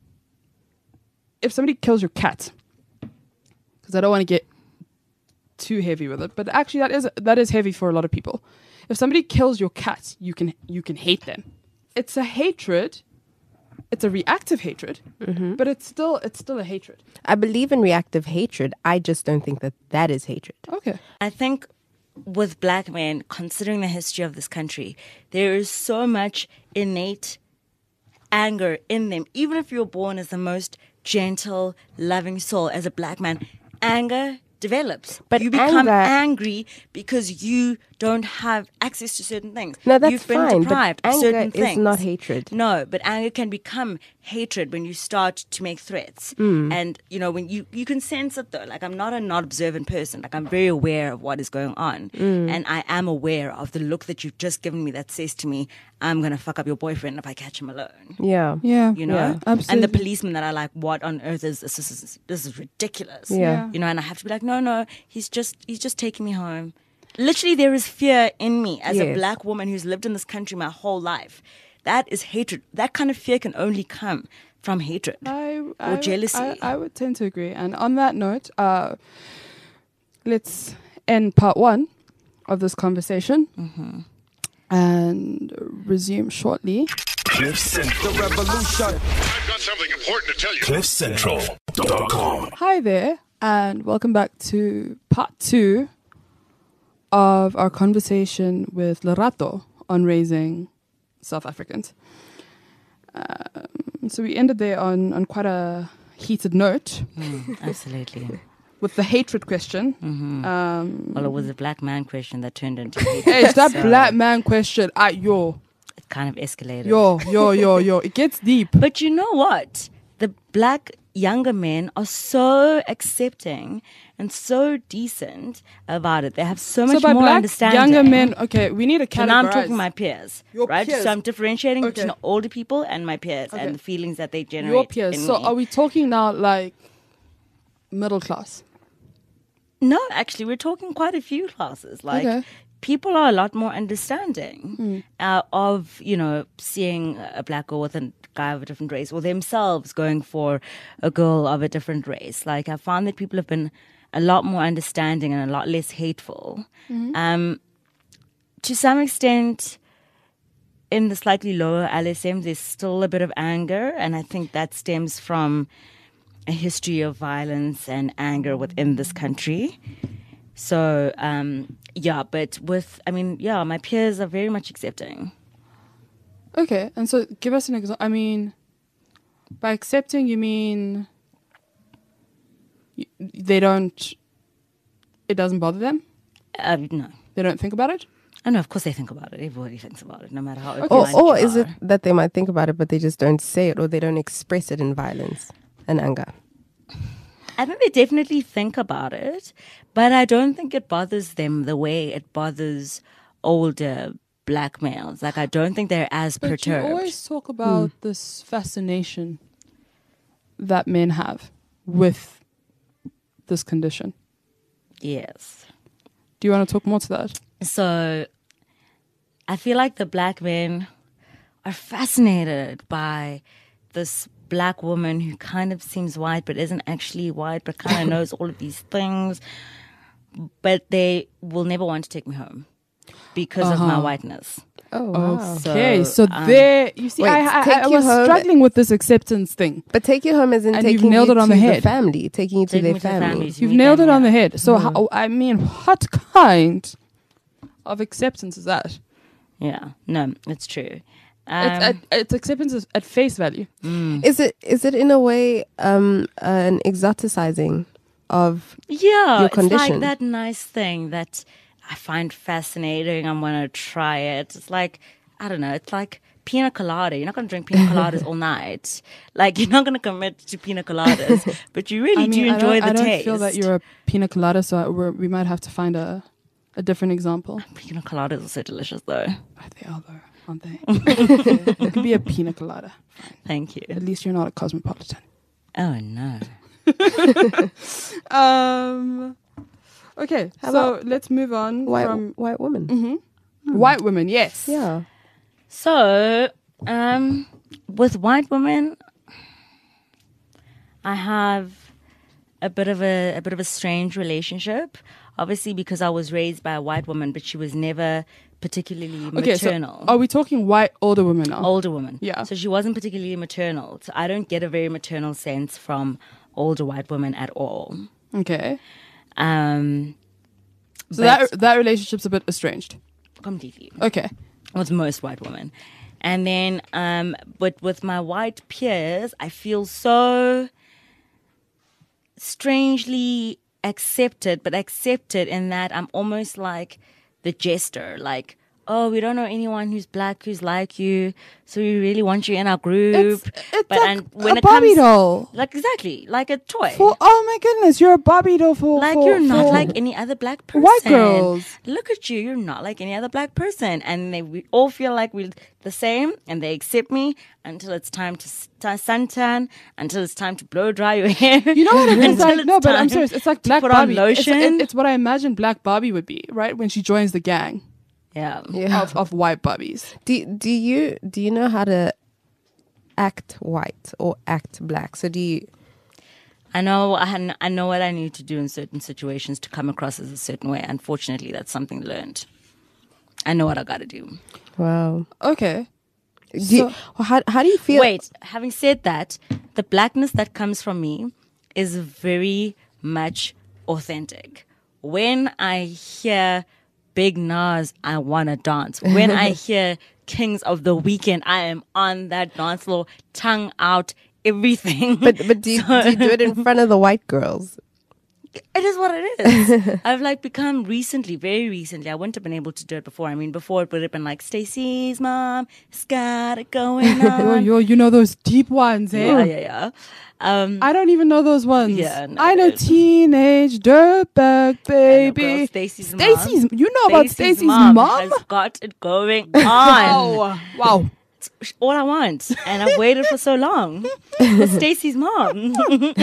if somebody kills your cat. Because I don't want to get too heavy with it, but actually that is that is heavy for a lot of people. If somebody kills your cat, you can you can hate them. It's a hatred. It's a reactive hatred, but it's still it's still a hatred. I believe in reactive hatred. I just don't think that that is hatred. Okay. I think with black men, considering the history of this country, there is so much innate anger in them. Even if you're born as the most gentle, loving soul, as a black man, anger develops. But you become anger- angry because you don't have access to certain things. No, that's You've been fine, but deprived of anger certain is things. not hatred. No, but anger can become hatred when you start to make threats. Hmm. And, you know, when you, you can sense it though. Like, I'm not a not observant person. Like, I'm very aware of what is going on. Hmm. And I am aware of the look that you've just given me that says to me, I'm going to fuck up your boyfriend if I catch him alone. Yeah. Yeah. You know? Yeah, And absolutely. the policemen that are like, what on earth is this? This is, this is ridiculous. Yeah. You know, and I have to be like, no, no, he's just, he's just taking me home. Literally, there is fear in me as a Yes. black woman who's lived in this country my whole life. That is hatred. That kind of fear can only come from hatred I, or I, jealousy. I, I would tend to agree. And on that note, uh, let's end part one of this conversation Mm-hmm. and resume shortly. Cliffcentral. The revolution. I've got something important to tell you. Cliff Central dot com. Hi there, and welcome back to part two of our conversation with Lerato on raising South Africans. Um, so we ended there on, on quite a heated note Mm, absolutely. with the hatred question. Mm-hmm. Um, Well, it was a black man question that turned into hatred. hey, it's that so black man question. Ah, yo, It kind of escalated. yo, yo, yo, yo. It gets deep. But you know what? The black younger men are so accepting and so decent about it. They have so much so by more black understanding. younger men, okay, we need to So now I'm categorize. talking my peers, Your right? peers. So I'm differentiating Okay. between older people and my peers Okay. and the feelings that they generate. Your peers. in So me. are we talking now like middle class? No, actually, we're talking quite a few classes. Like, Okay. people are a lot more understanding uh, of, you know, seeing a black girl with a guy of a different race or themselves going for a girl of a different race. Like, I found that people have been a lot more understanding and a lot less hateful. Um, to some extent, in the slightly lower L S M, there's still a bit of anger, and I think that stems from a history of violence and anger within this country. So, um, yeah, but with, I mean, yeah, my peers are very much accepting. Okay, and so give us an example. I mean, by accepting, you mean y- they don't, it doesn't bother them? Uh, no. They don't think about it? I know, of course they think about it. Everybody thinks about it, no matter how Okay. open Or, minded or you is are. it that they might think about it, but they just don't say it, or they don't express it in violence and anger? I think they definitely think about it, but I don't think it bothers them the way it bothers older black males. Like, I don't think they're as But perturbed. you always talk about this fascination that men have with this condition. Yes. Do you want to talk more to that? So I feel like the black men are fascinated by this black woman who kind of seems white but isn't actually white, but kind of knows all of these things. But they will never want to take me home because of my Uh-huh. whiteness. Oh, wow. Okay, So, so, um, there, you see, wait, I, I, take I you was home- struggling with this acceptance thing. But take you home as in And you've taking nailed you it on to the the head. family, taking you to Taking their me to the family. families. You've meet nailed them, it on yeah. the head. So, how, I mean, what kind of acceptance is that? Yeah, no, it's true. Um, it's, at, it's acceptance is at face value. Is it is it in a way um, an exoticizing of yeah, your it's like condition? that nice thing that I find fascinating. I'm going to try it. It's like, I don't know, it's like pina colada. You're not going to drink pina coladas all night. Like, you're not going to commit to pina coladas, but you really I mean, do I enjoy don't, the I don't taste. feel that you're a pina colada, so we're, we might have to find a, a different example. Pina coladas are so delicious, though. Oh, they are, though, aren't they? It could be a pina colada. Thank you. At least you're not a cosmopolitan. Oh, no. Um. Okay, How so about let's move on white from white women? Mhm. white women. Yes. Yeah. So, um, with white women, I have a bit of a, a bit of a strange relationship. Obviously, because I was raised by a white woman, but she was never particularly Okay, maternal. so are we talking white older women now? Older woman. Yeah. So she wasn't particularly maternal. So I don't get a very maternal sense from older white women at all. Okay. Um, So that that relationship's a bit estranged. completely Okay. with most white women. And then, um, but with my white peers, I feel so strangely accepted, but accepted in that I'm almost like the jester, like, oh, we don't know anyone who's black who's like you, so we really want you in our group. It's, it's but like and when a it Barbie comes, doll. like exactly, like a toy. For, oh my goodness, you're a Barbie doll for Like for- you're not for like any other black person. white girls. Look at you. You're not like any other black person. And they we all feel like we're the same, and they accept me until it's time to st- suntan, until it's time to blow dry your hair. You know what it is until like? it's No, but I'm time serious. It's like to Black put Barbie. on It's, lotion. it- it's what I imagine Black Barbie would be, right? When she joins the gang yeah. Yeah. of, of white Barbies. Do do you do you know how to act white or act black? So do you? I know. I, han- I know what I need to do in certain situations to come across as a certain way. Unfortunately, that's something learned. I know what I got to do. Wow. Okay. Do So- you, how how do you feel? Wait, having said that, the blackness that comes from me is very much authentic. When I hear Big Nas, I want to dance. When I hear Kings of the Weekend, I am on that dance floor, tongue out, everything. But but do you, do you do it in front of the white girls? It is what it is. I've like become recently, very recently. I wouldn't have been able to do it before. I mean, before it would have been like Stacey's mom, it's got it going Yo, on. yo, you know those deep ones, eh? Yeah, yeah, yeah. Um, I don't even know those ones. Yeah, no, I know dude. Teenage Dirtbag Baby. Stacey's mom. Stacey's, you know about Stacey's mom, mom? has got it going on. Oh, wow. It's all I want, and I've waited for so long for Stacey's mom.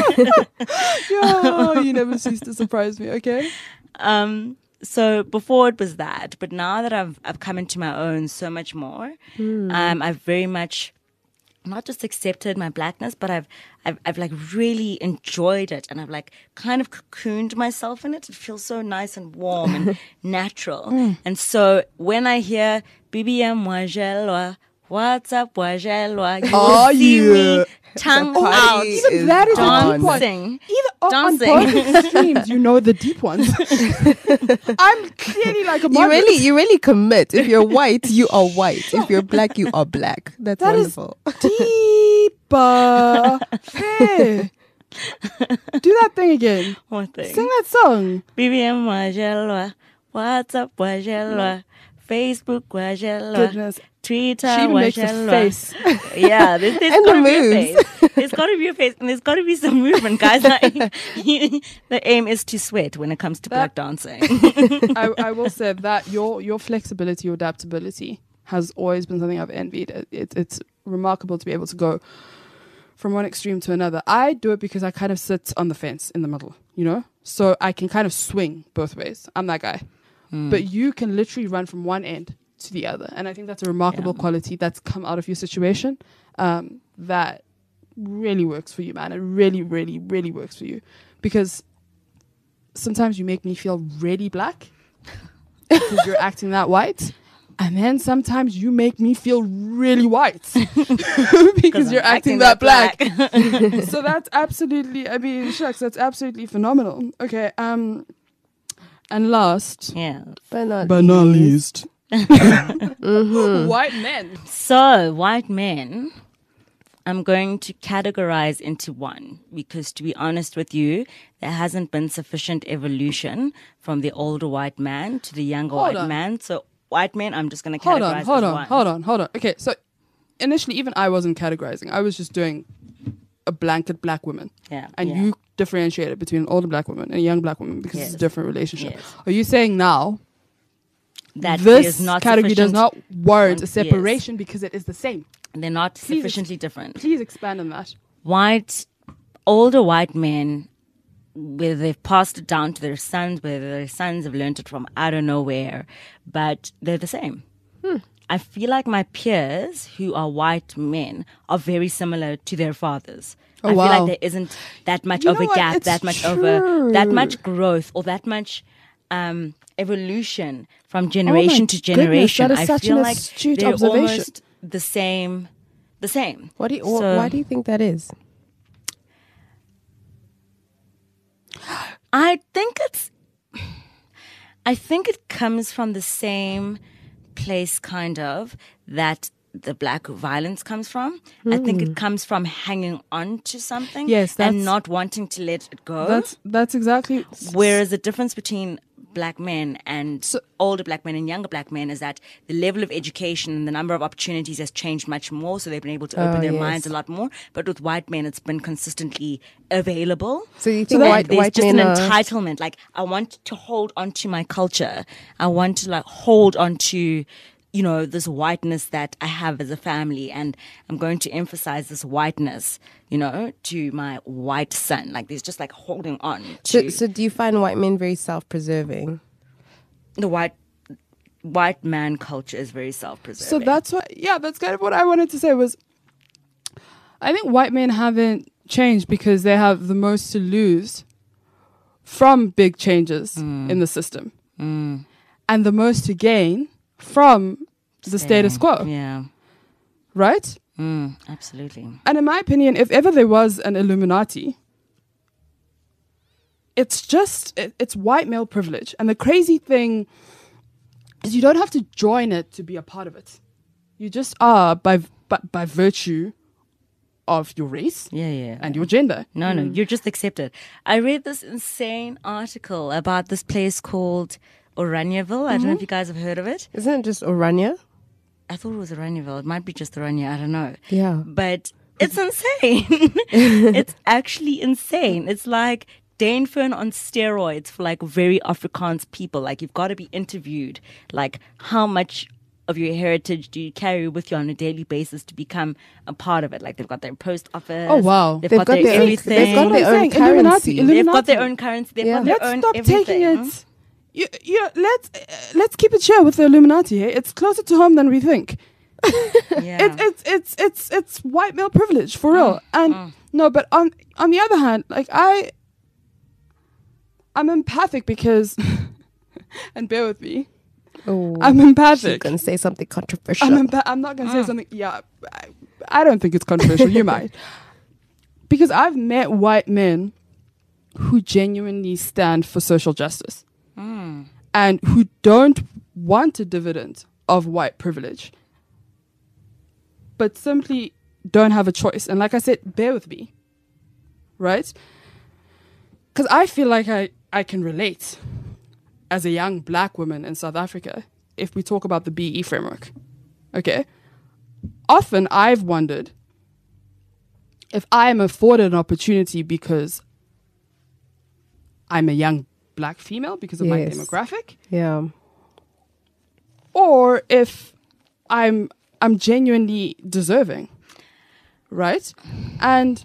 Yo, you never cease to surprise me, okay? um, so before it was that, but now that I've I've come into my own so much more, um, I've very much not just accepted my blackness, but I've I've I've like really enjoyed it, and I've like kind of cocooned myself in it. It feels so nice and warm and natural. And so when I hear B B M Wajelwa, what's up Wajelwa, you Oh, will see yeah. me tongue The party out, is That is a deep one. dancing. Either on, on Dancing. both extremes, you know the deep ones. I'm clearly like a You moderate. really you really commit. If you're white, you are white. If you're black, you are black. That's That is wonderful. deeper. Hey. Do that thing again. What thing? Sing that song. B B M Wajelwa, what's up Wajelwa, Facebook Wajelwa, Goodness. Twitter She even makes a Wajelwa. face. Yeah, there's, there's And got the to be a moves. face. There's got to be a face, and there's got to be some movement, guys. Like, the aim is to sweat when it comes to black dancing. I, I will say that your your flexibility, your adaptability has always been something I've envied. It, it, it's remarkable to be able to go from one extreme to another. I do it because I kind of sit on the fence in the middle, you know? So I can kind of swing both ways. I'm that guy. But you can literally run from one end to the other. And I think that's a remarkable Yeah. quality that's come out of your situation um, that really works for you, man. It really, really, really works for you. Because sometimes you make me feel really black because you're acting that white. And then sometimes you make me feel really white because I'm you're acting, acting that, that black. black. So that's absolutely, I mean, shucks, that's absolutely phenomenal. Okay. Um, and last, Yeah. But not but not least. least, white men. So, white men, I'm going to categorize into one because, to be honest with you, there hasn't been sufficient evolution from the older white man to the younger Hold white on. man. So, white men, I'm just going to Hold categorize on, hold as on, one. hold on, hold on. Okay, so initially, even I wasn't categorizing. I was just doing a blanket black woman. Yeah, And yeah. you differentiated between an older black woman and a young black woman because it's a Yes. different relationship. Yes. Are you saying now That this is not category does sufficient- not warrant a Yes. separation because it is the same? They're not Please- sufficiently different. Please expand on that. White, older white men, whether they've passed it down to their sons, whether their sons have learned it from I don't know where, but they're the same. Hmm. I feel like my peers who are white men are very similar to their fathers. Oh, I feel wow. like there isn't that much You of know a what? gap, It's that much over that true. much growth, or that much um, evolution from generation to Oh goodness, generation. that is I such feel an like astute they're observation. almost the same. The same. What do you, So- why do you think that is? I think it's. I think it comes from the same place, kind of, that the black violence comes from. Mm. I think it comes from hanging on to something, yes, and not wanting to let it go. That's that's exactly. Whereas the difference between black men and so, older black men and younger black men is that the level of education and the number of opportunities has changed much more, so they've been able to open oh, their yes. minds a lot more. But with white men, it's been consistently available. So you think so white, there's white just men an are... entitlement. Like, I want to hold on to my culture. I want to like hold on to, you know, this whiteness that I have as a family, and I'm going to emphasize this whiteness, you know, to my white son. Like, there's just like holding on to. So, so do you find white men very self-preserving? The white white man culture is very self-preserving. So that's what, yeah, that's kind of what I wanted to say was, I think white men haven't changed because they have the most to lose from big changes mm. in the system, mm. and the most to gain from the Staying. status quo. Yeah. Right? Mm, absolutely. And in my opinion, if ever there was an Illuminati, it's just, it, it's white male privilege. And the crazy thing is you don't have to join it to be a part of it. You just are by by, by virtue of your race yeah, yeah. and your gender. No, no, you're just accepted. I read this insane article about this place called Oraniaville. I don't know if you guys have heard of it. Isn't it just Orania? I thought it was Oraniaville. It might be just Orania. I don't know. Yeah. But it's insane. It's actually insane. It's like Dane Fern on steroids for like very Afrikaans people. Like, you've got to be interviewed. Like, how much of your heritage do you carry with you on a daily basis to become a part of it? Like, they've got their post office. Oh, wow. They've, They've got, got their, their own- everything. they've got their own saying, currency. Illuminati, They've Illuminati. got their own currency. They've Yeah. got their Let's own stop everything. taking it. You, you, let's uh, let's keep it chill with the Illuminati. Eh? It's closer to home than we think. Yeah. It's it's it's it's it's white male privilege for real. Mm, and mm. no, but on on the other hand, like I, I'm empathic because, and bear with me, Oh, I'm she's empathic. going to say something controversial. I'm empa- I'm not gonna say Mm. something. Yeah, I, I don't think it's controversial. You might, because I've met white men who genuinely stand for social justice Mm. and who don't want a dividend of white privilege, but simply don't have a choice. And like I said, bear with me, right? Because I feel like I, I can relate as a young black woman in South Africa if we talk about the B E framework. Okay? Often I've wondered if I am afforded an opportunity because I'm a young black female because of my Yes. demographic, Yeah. or if I'm I'm genuinely deserving, right? And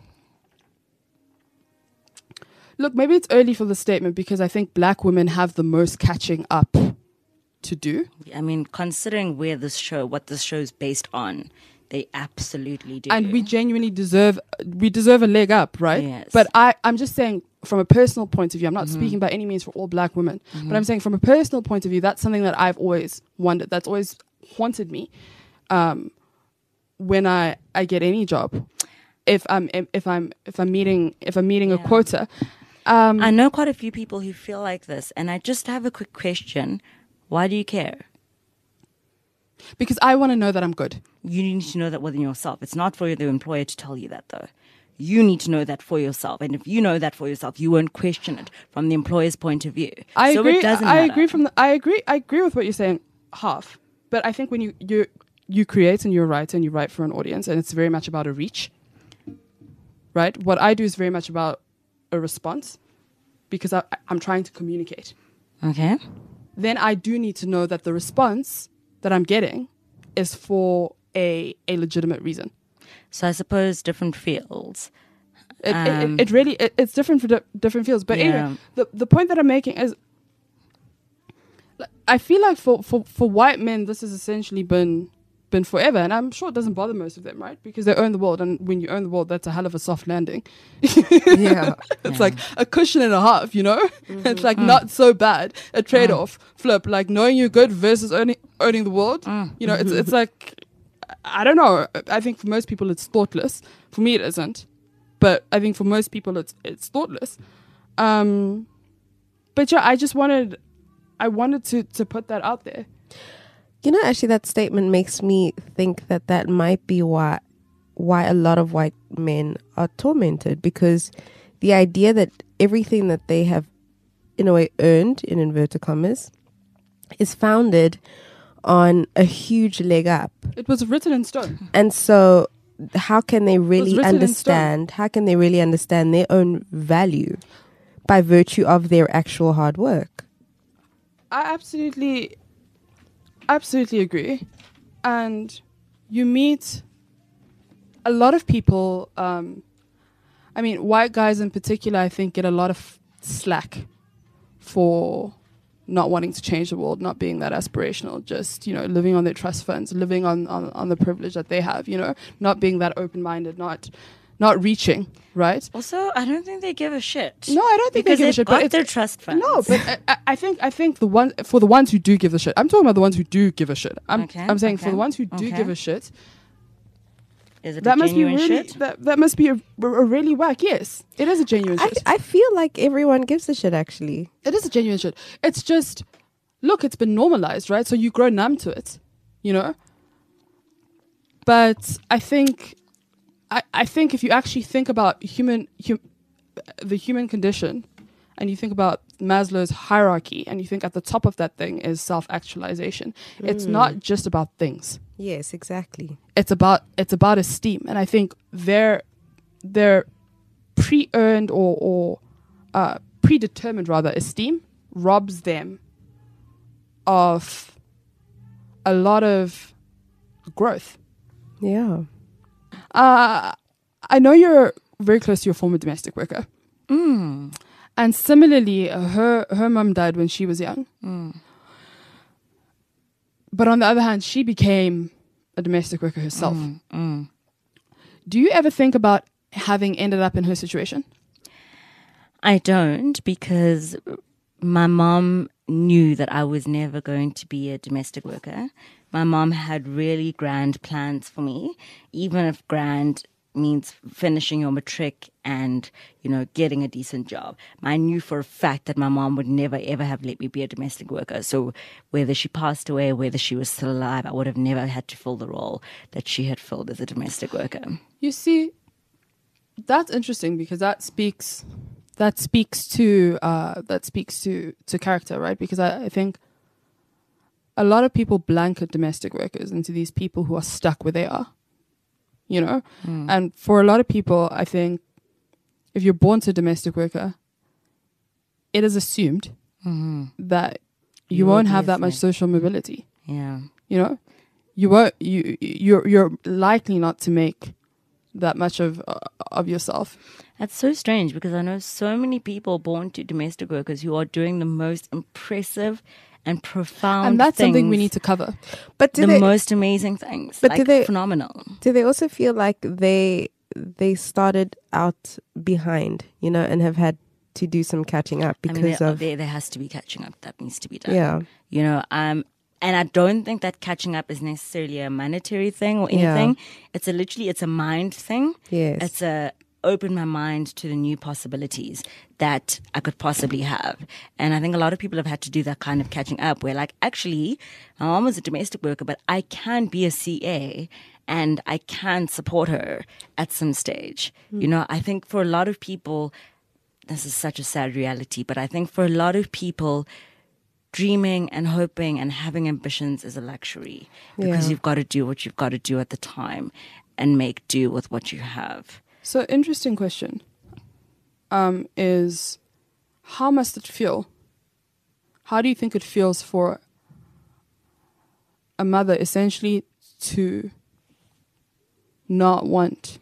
look, maybe it's early for the statement because I think black women have the most catching up to do. I mean, considering where this show, what this show is based on, they absolutely do. And we genuinely deserve we deserve a leg up, right? Yes. But I, I'm just saying from a personal point of view, I'm not mm-hmm. speaking by any means for all black women, mm-hmm. but I'm saying from a personal point of view, that's something that I've always wondered, that's always haunted me. Um, when I, I get any job, if I'm if I'm if I'm meeting if I'm meeting Yeah. a quota. Um, I know quite a few people who feel like this, and I just have a quick question. Why do you care? because I want to know that I'm good. You need to know that within yourself. It's not for the employer to tell you that, though. You need to know that for yourself. And if you know that for yourself, you won't question it from the employer's point of view. I so agree. It doesn't I matter. agree from the, I agree. I agree with what you're saying, half. But I think when you you you create and you're a writer and you write for an audience, and it's very much about a reach. Right. What I do is very much about a response, because I, I'm trying to communicate. Okay. Then I do need to know that the response that I'm getting is for a a legitimate reason. So I suppose different fields. It, Um, it, it, it really it, it's different for di- different fields. But Yeah. anyway, the the point that I'm making is, like, I feel like for, for, for white men, this has essentially been been forever, and I'm sure it doesn't bother most of them, right? Because they own the world, and when you own the world, that's a hell of a soft landing. Yeah. It's Yeah. like a cushion and a half, you know. It's like not so bad. A trade off flip, like knowing you're good versus owning owning the world. You know, it's it's like, I don't know. I think for most people it's thoughtless. For me, it isn't. But I think for most people it's it's thoughtless. Um, but yeah, I just wanted I wanted to to put that out there. You know, actually, that statement makes me think that that might be why why a lot of white men are tormented, because the idea that everything that they have, in a way, earned, in inverted commas, is founded on a huge leg up. It was written in stone. And so how can they really written in understand, how can they really understand their own value by virtue of their actual hard work? I absolutely, absolutely agree. And you meet a lot of people, um, I mean, white guys in particular, I think, get a lot of slack for not wanting to change the world, not being that aspirational, just, you know, living on their trust funds, living on, on, on the privilege that they have, you know, not being that open-minded, not not reaching, right? Also, I don't think they give a shit. No, I don't think because they give a they've shit. got but their it's- trust funds. No, but I- I, I think I think the one for the ones who do give a shit. I'm talking about the ones who do give a shit. I'm Okay, I'm saying for okay, the ones who do okay. give a shit, Is it that a must be genuine really shit? that, that must be a, a really whack. Yes, it is a genuine I, shit. I feel like everyone gives a shit, actually. It is a genuine shit. It's just, look, it's been normalized, right? So you grow numb to it, you know? But I think, I, I think if you actually think about human, hum, the human condition, and you think about Maslow's hierarchy, and you think at the top of that thing is self-actualization, it's not just about things. Yes, exactly. It's about it's about esteem, and I think their their pre-earned or or uh, predetermined rather esteem robs them of a lot of growth. Yeah. Uh, I know you're very close to your former domestic worker, Mm. and similarly, uh, her her mum died when she was young. Mm. But on the other hand, she became a domestic worker herself. Mm. Mm. Do you ever think about having ended up in her situation? I don't, because my mom knew that I was never going to be a domestic worker. My mom had really grand plans for me, even if grand means finishing your matric and, you know, getting a decent job. I knew for a fact that my mom would never, ever have let me be a domestic worker. So whether she passed away, whether she was still alive, I would have never had to fill the role that she had filled as a domestic worker. You see, that's interesting because that speaks that speaks to uh, that speaks to, to character, right? Because I, I think a lot of people blanket domestic workers into these people who are stuck where they are. You know? Mm. And for a lot of people, I think if you're born to a domestic worker, it is assumed Mm-hmm. that you, You will won't be have a that much snake. social mobility. Yeah. You know, you won't. You you're you're likely not to make that much of uh, of yourself. That's so strange because I know so many people born to domestic workers who are doing the most impressive and profound And that's something we things, need to cover. But do the they most amazing things. But like, do they- phenomenal. do they also feel like they they started out behind, you know, and have had to do some catching up I mean, because there, of there, there has to be catching up that needs to be done. yeah. You know, um, and I don't think that catching up is necessarily a monetary thing or Yeah. anything. It's a literally, it's a mind thing. Yes. It's a open my mind to the new possibilities that I could possibly have. And I think a lot of people have had to do that kind of catching up where like, actually, my mom was a domestic worker, but I can be a C A and I can support her at some stage. You know, I think for a lot of people, this is such a sad reality, but I think for a lot of people, dreaming and hoping and having ambitions is a luxury because Yeah. you've got to do what you've got to do at the time and make do with what you have. So, interesting question um, is how must it feel? How do you think it feels for a mother essentially to not want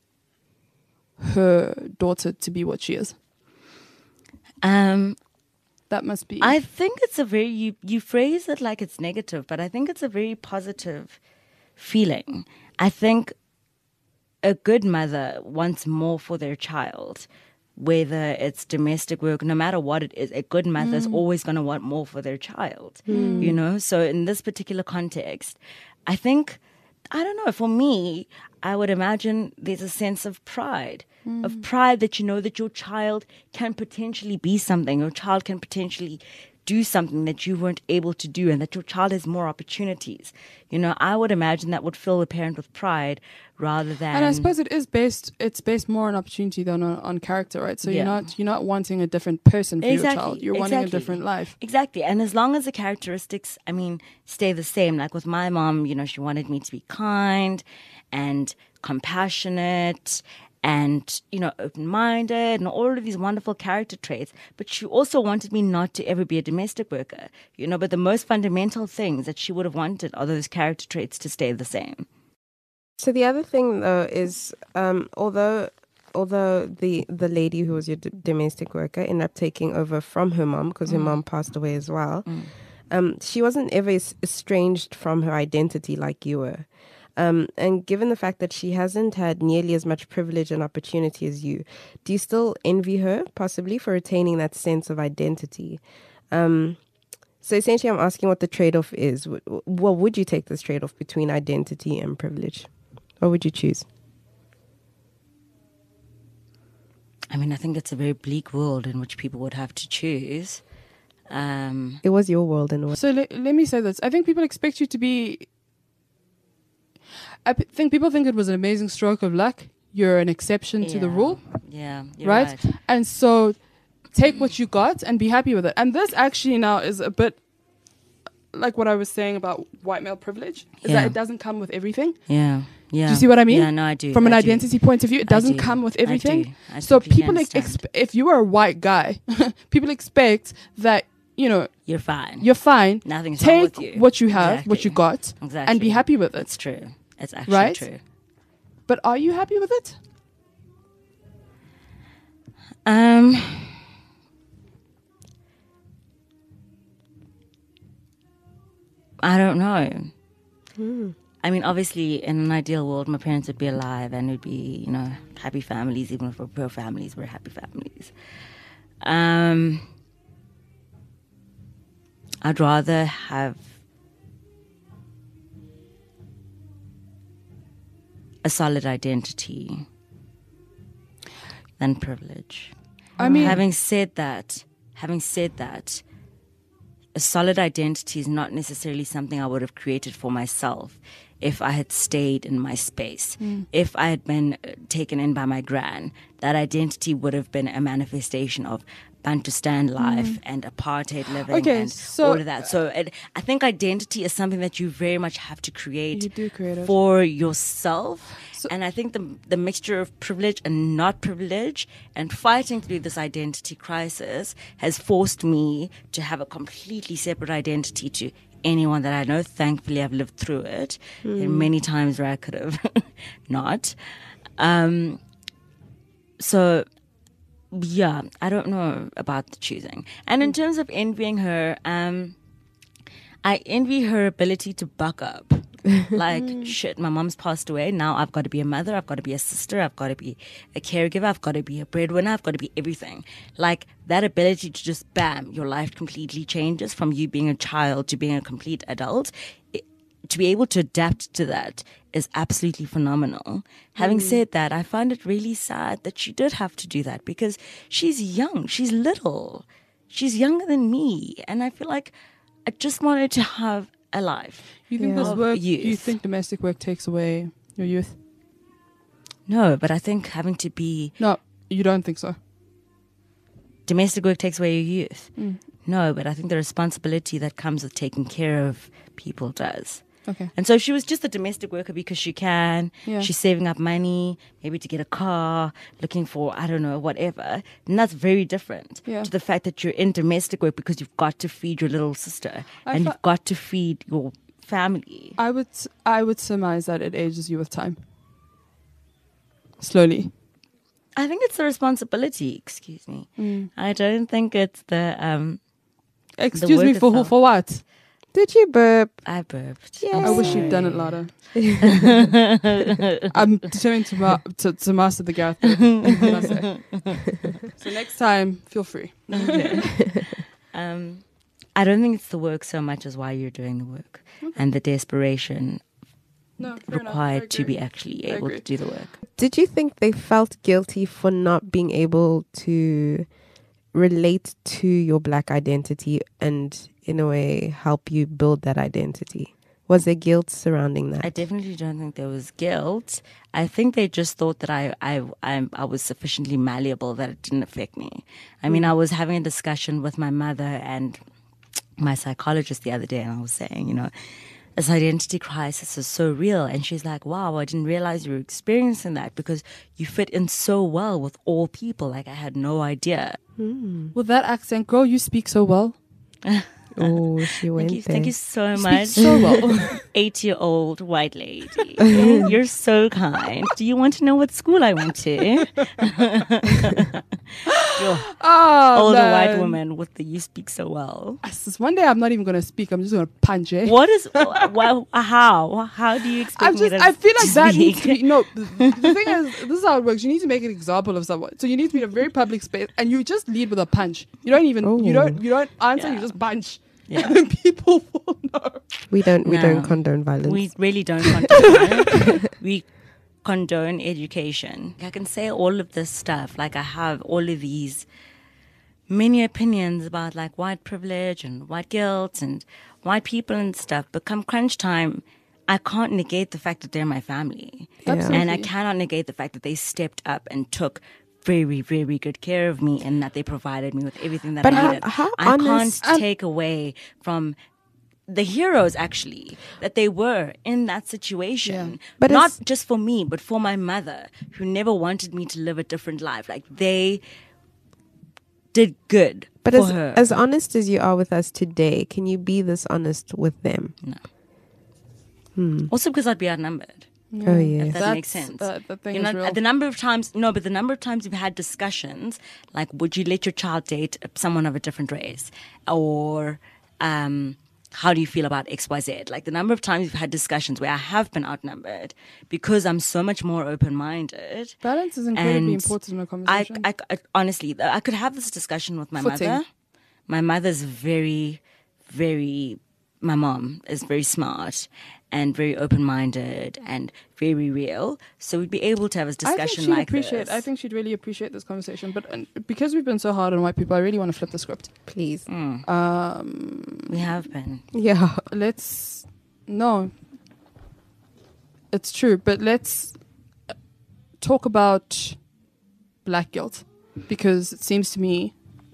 her daughter to be what she is? Um, That must be. I think it's a very, you, you phrase it like it's negative, but I think it's a very positive feeling. I think a good mother wants more for their child, whether it's domestic work, no matter what it is. A good mother is always going to want more for their child, you know? So in this particular context, I think, I don't know, for me, I would imagine there's a sense of pride, of pride that you know that your child can potentially be something, your child can potentially do something that you weren't able to do and that your child has more opportunities. You know, I would imagine that would fill a parent with pride rather than... And I suppose it is based, it's based more on opportunity than on, on character, right? So Yeah. you're not you're not wanting a different person for Exactly, your child. You're wanting a exactly. different life. Exactly. And as long as the characteristics, I mean, stay the same. Like with my mom, you know, she wanted me to be kind and compassionate and, you know, open-minded and all of these wonderful character traits. But she also wanted me not to ever be a domestic worker, you know, but the most fundamental things that she would have wanted are those character traits to stay the same. So the other thing, though, is um, although although the the lady who was your d- domestic worker ended up taking over from her mom because her mom passed away as well, um, she wasn't ever es- estranged from her identity like you were. Um, and given the fact that she hasn't had nearly as much privilege and opportunity as you, do you still envy her, possibly, for retaining that sense of identity? Um, so essentially, I'm asking what the trade-off is. W- w- Well, would you take this trade-off between identity and privilege? What would you choose? I mean, I think it's a very bleak world in which people would have to choose. Um, It was your world, and what? So le- let me say this. I think people expect you to be... I p- think people think it was an amazing stroke of luck. You're an exception to the yeah. rule, Yeah, you're right? right. And so take what you got and be happy with it. And this actually now is a bit like what I was saying about white male privilege, is Yeah. that it doesn't come with everything. Yeah, yeah. Do you see what I mean? Yeah, no, I do. From an I do. identity point of view, it I doesn't do. come with I everything. do. I So completely people, ex- understand. exp- if you are a white guy, people expect that, you know, You're fine. you're fine. Nothing's wrong Take with you. what you have, what you Exactly. got, Exactly. and be happy with it. It's true. It's actually Right? true. But are you happy with it? Um, I don't know. I mean, obviously, in an ideal world, my parents would be alive and it'd be, you know, happy families. Even if we're poor families, we're happy families. Um, I'd rather have a solid identity than privilege. I mean, having said that, having said that, a solid identity is not necessarily something I would have created for myself if I had stayed in my space. Mm. If I had been uh, taken in by my gran, that identity would have been a manifestation of Bantustan life and apartheid living Mm. Okay, and so- all of that. So it, I think identity is something that you very much have to create You do create it. for yourself. And I think the the mixture of privilege and not privilege and fighting through this identity crisis has forced me to have a completely separate identity to anyone that I know. Thankfully, I've lived through it. There are many times where I could have not. Um, so, yeah, I don't know about the choosing. And in terms of envying her, um, I envy her ability to buck up. Like, shit, my mom's passed away. Now I've got to be a mother. I've got to be a sister. I've got to be a caregiver. I've got to be a breadwinner. I've got to be everything. Like, that ability to just, bam, your life completely changes from you being a child to being a complete adult. It, to be able to adapt to that is absolutely phenomenal. Having said that, I find it really sad that she did have to do that because she's young. She's little. She's younger than me. And I feel like I just wanted to have a life. You think Yeah. this Of work? Do you youth. think domestic work takes away your youth? No, but I think having to be No, you don't think so. domestic work takes away your youth. No, but I think the responsibility that comes with taking care of people does. Okay. And so she was just a domestic worker because she can. Yeah. She's saving up money, maybe to get a car, looking for, I don't know, whatever. And that's very different Yeah. to the fact that you're in domestic work because you've got to feed your little sister I and fi- you've got to feed your family. I would I would surmise that it ages you with time. Slowly. I think it's the responsibility, excuse me. Mm. I don't think it's the, um, Excuse me work for who, itself. for what? Did you burp? I burped. Yeah. I'm I wish sorry. you'd done it louder. I'm determined to, ma- to to master the Gareth. What can I say? So next time, feel free. Um, I don't think it's the work so much as why you're doing the work and the desperation No, fair enough. I required to agree. be actually I able agree. to do the work. Did you think they felt guilty for not being able to relate to your black identity and in a way help you build that identity? Was there guilt surrounding that? I definitely don't think there was guilt. I think they just thought that I I I, I was sufficiently malleable that it didn't affect me. I mean, I was having a discussion with my mother and my psychologist the other day, and I was saying, you know, this identity crisis is so real. And she's like, wow, I didn't realize you were experiencing that because you fit in so well with all people. Like, I had no idea. Mm. With that accent, girl, you speak so well. Oh, she went Thank you, there. thank you so You much. speak so well. Eight-year-old white lady. You're so kind. Do you want to know what school I went to? You're Oh, older man. white woman with the you speak so well. Sis, one day I'm not even going to speak. I'm just going to punch it. What is, well, how? How do you expect I'm me just, to I feel like that speak? needs to be, no, the, the thing is, this is how it works. You need to make an example of someone. So you need to be in a very public space and you just lead with a punch. You don't even, Oh. you don't, you don't answer, Yeah. you just punch. Yeah. And then people will know. We don't we No. don't condone violence. We really don't condone We condone education. I can say all of this stuff. Like, I have all of these many opinions about like white privilege and white guilt and white people and stuff. But come crunch time, I can't negate the fact that they're my family. Yeah. And I Absolutely. cannot negate the fact that they stepped up and took very, very good care of me and that they provided me with everything that But I how- needed. how I honest- can't take away from the heroes, actually, that they were in that situation. Yeah. But not it's- just for me, but for my mother, who never wanted me to live a different life. Like, they did good But for as, her. as honest as you are with us today, can you be this honest with them? Also because I'd be outnumbered. Oh, yes. If that That's- makes sense. that- that thing you is know, real. the number of times, no, but the number of times we've had discussions, like, would you let your child date someone of a different race? Or, um, how do you feel about X Y Z? Like, the number of times we've had discussions where I have been outnumbered because I'm so much more open-minded. Balance is incredibly And important in a I, conversation. I, I honestly, I could have this discussion with my Footing. mother. My mother's very, very, my mom is very smart and very open-minded and very real. So we'd be able to have a I think discussion she'd like appreciate. this. I think she'd really appreciate this conversation. But uh, because we've been so hard on white people, I really want to flip the script. Please. Mm. Um, we have been. Yeah. let's no. It's true, but let's uh, talk about black guilt because it seems to me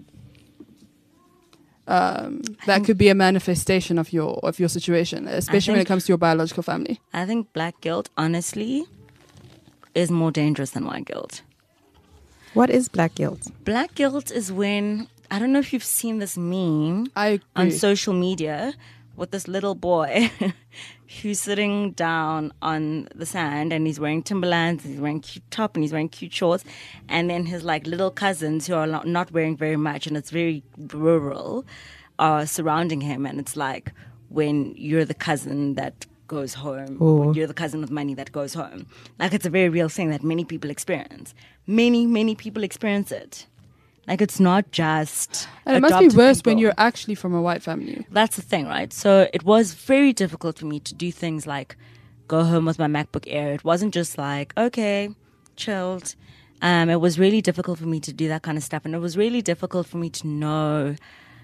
um, that could be a manifestation of your of your situation, especially when it think- comes to your biological family. I think black guilt, honestly, is more dangerous than white guilt. What is black guilt? Black guilt is when, I don't know if you've seen this meme I agree. on social media with this little boy who's sitting down on the sand and he's wearing Timberlands, he's wearing cute top and he's wearing cute shorts, and then his like little cousins who are not, not wearing very much and it's very rural are surrounding him, and it's like when you're the cousin that goes home, Oh. you're the cousin with money that goes home. Like, it's a very real thing that many people experience. Many, many people experience it. Like, it's not just and it must be adopted worse when people. you're actually from a white family. That's the thing, right? So it was very difficult for me to do things like go home with my MacBook Air. It wasn't just like, okay, chilled. Um, it was really difficult for me to do that kind of stuff. And it was really difficult for me to know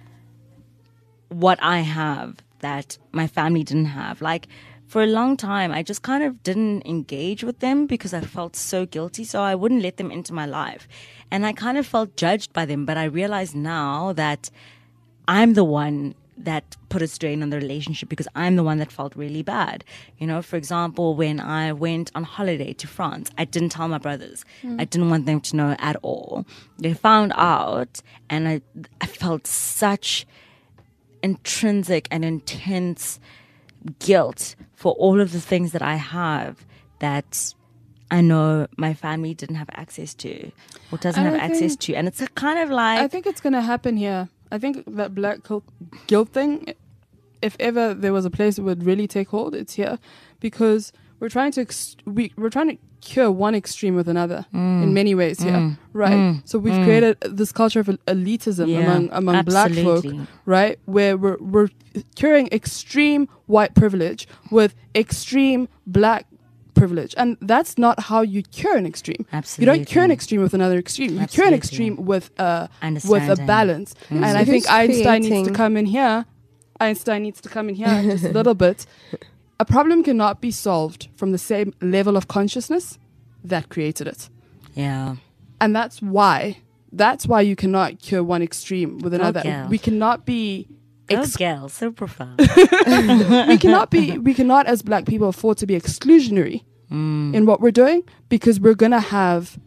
what I have that my family didn't have. Like, for a long time, I just kind of didn't engage with them because I felt so guilty. So I wouldn't let them into my life. And I kind of felt judged by them. But I realize now that I'm the one that put a strain on the relationship because I'm the one that felt really bad. You know, for example, when I went on holiday to France, I didn't tell my brothers. I didn't want them to know at all. They found out, and I, I felt such intrinsic and intense guilt for all of the things that I have that I know my family didn't have access to or doesn't And have I access think- to. And it's a kind of like... I think it's going to happen here. I think that black guilt- guilt thing, if ever there was a place it would really take hold, it's here, because we're trying to ex- we we're trying to cure one extreme with another in many ways here, right? So we've created this culture of el- elitism Yeah, among among black folk, absolutely. right? Where we're we're curing extreme white privilege with extreme black privilege. And that's not how you cure an extreme. Absolutely. You don't cure an extreme with another extreme. You cure an Absolutely. extreme with a, with a Understanding. balance. And So I think who's Einstein needs to creating- come in here. Einstein needs to come in here just a little bit. A problem cannot be solved from the same level of consciousness that created it. Yeah. And that's why, that's why you cannot cure one extreme with another. girl. We cannot be, Oh, ex- girl, so profound. we cannot be, we cannot as black people afford to be exclusionary Mm. in what we're doing, because we're going to have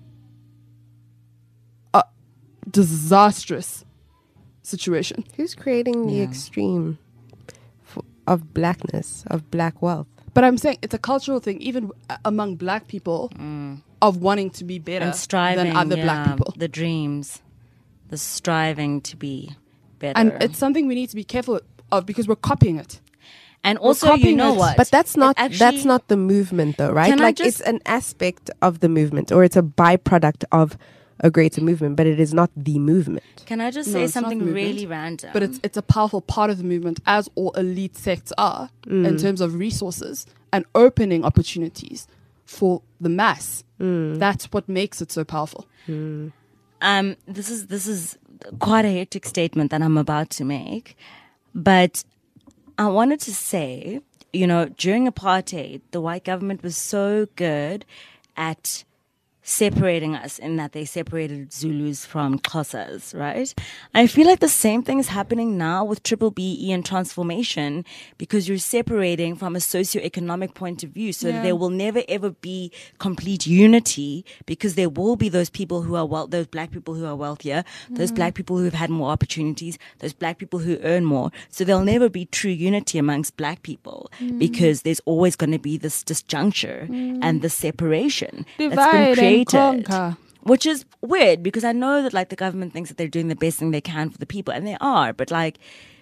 a disastrous situation. Who's creating the Yeah. extreme f- of blackness, of black wealth? But I'm saying it's a cultural thing, even a- among black people, of wanting to be better And striving. than other yeah, black people. The dreams. The striving to be better. And it's something we need to be careful of, because we're copying it. And also, you copying know it. what? But that's not It actually- that's not the movement, though, right? Can I Like just- it's an aspect of the movement, or it's a byproduct of a greater movement, but it is not the movement. Can I just No, say it's not something movement. really random? But it's it's a powerful part of the movement, as all elite sects are, in terms of resources and opening opportunities for the mass. That's what makes it so powerful. um, this is this is quite a hectic statement that I'm about to make, but I wanted to say, you know, during apartheid, the white government was so good at separating us, in that they separated Zulus from Xhosas, right? I feel like the same thing is happening now with Triple B E and transformation, because you're separating from a socioeconomic point of view, so that Yeah. there will never ever be complete unity, because there will be those people who are well, those black people who are wealthier, those black people who have had more opportunities, those black people who earn more. So there'll never be true unity amongst black people, because there's always going to be this disjuncture and this separation that's Divide been and created. conquer. Which is weird, because I know that like the government thinks that they're doing the best thing they can for the people, and they are, but like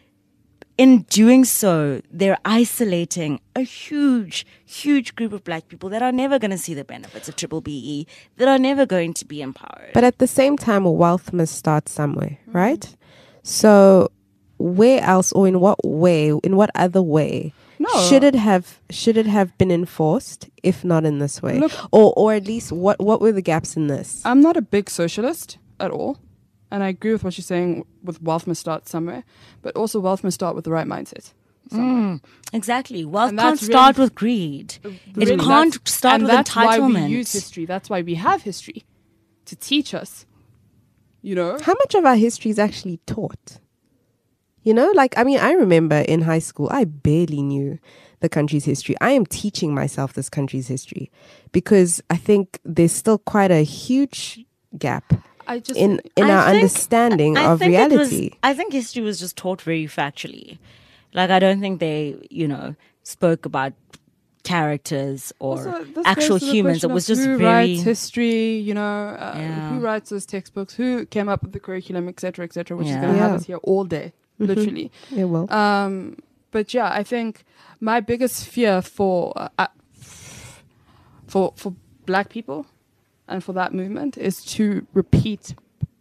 in doing so, they're isolating a huge, huge group of black people that are never going to see the benefits of Triple B E, that are never going to be empowered. But at the same time, wealth must start somewhere, right? So, where else, or in what way, in what other way, No. should it have should it have been enforced, if not in this way, Look- or or at least what what were the gaps in this? I'm not a big socialist at all. And I agree with what you're saying with wealth must start somewhere. But also wealth must start with the right mindset. somewhere. Exactly. Wealth And can't that's start really- with greed. Really, It can't that's- start and with that's why entitlement. we use history. That's why we have history. To teach us. You know? How much of our history is actually taught? You know, like, I mean, I remember in high school, I barely knew the country's history. I am teaching myself this country's history, because I think there's still quite a huge gap I just in in I our think- understanding I of think it was- reality. I think history was just taught very factually. Like, I don't think they, you know, spoke about characters or Also, this actual goes to the humans. question It was of just who very. writes history, you know, uh, Yeah. who writes those textbooks, who came up with the curriculum, et cetera, et cetera, which is Yeah. going to have Yeah. us here all day, literally. Yeah, well, Um, but yeah, I think my biggest fear for uh, uh, for for black people and for that movement is to repeat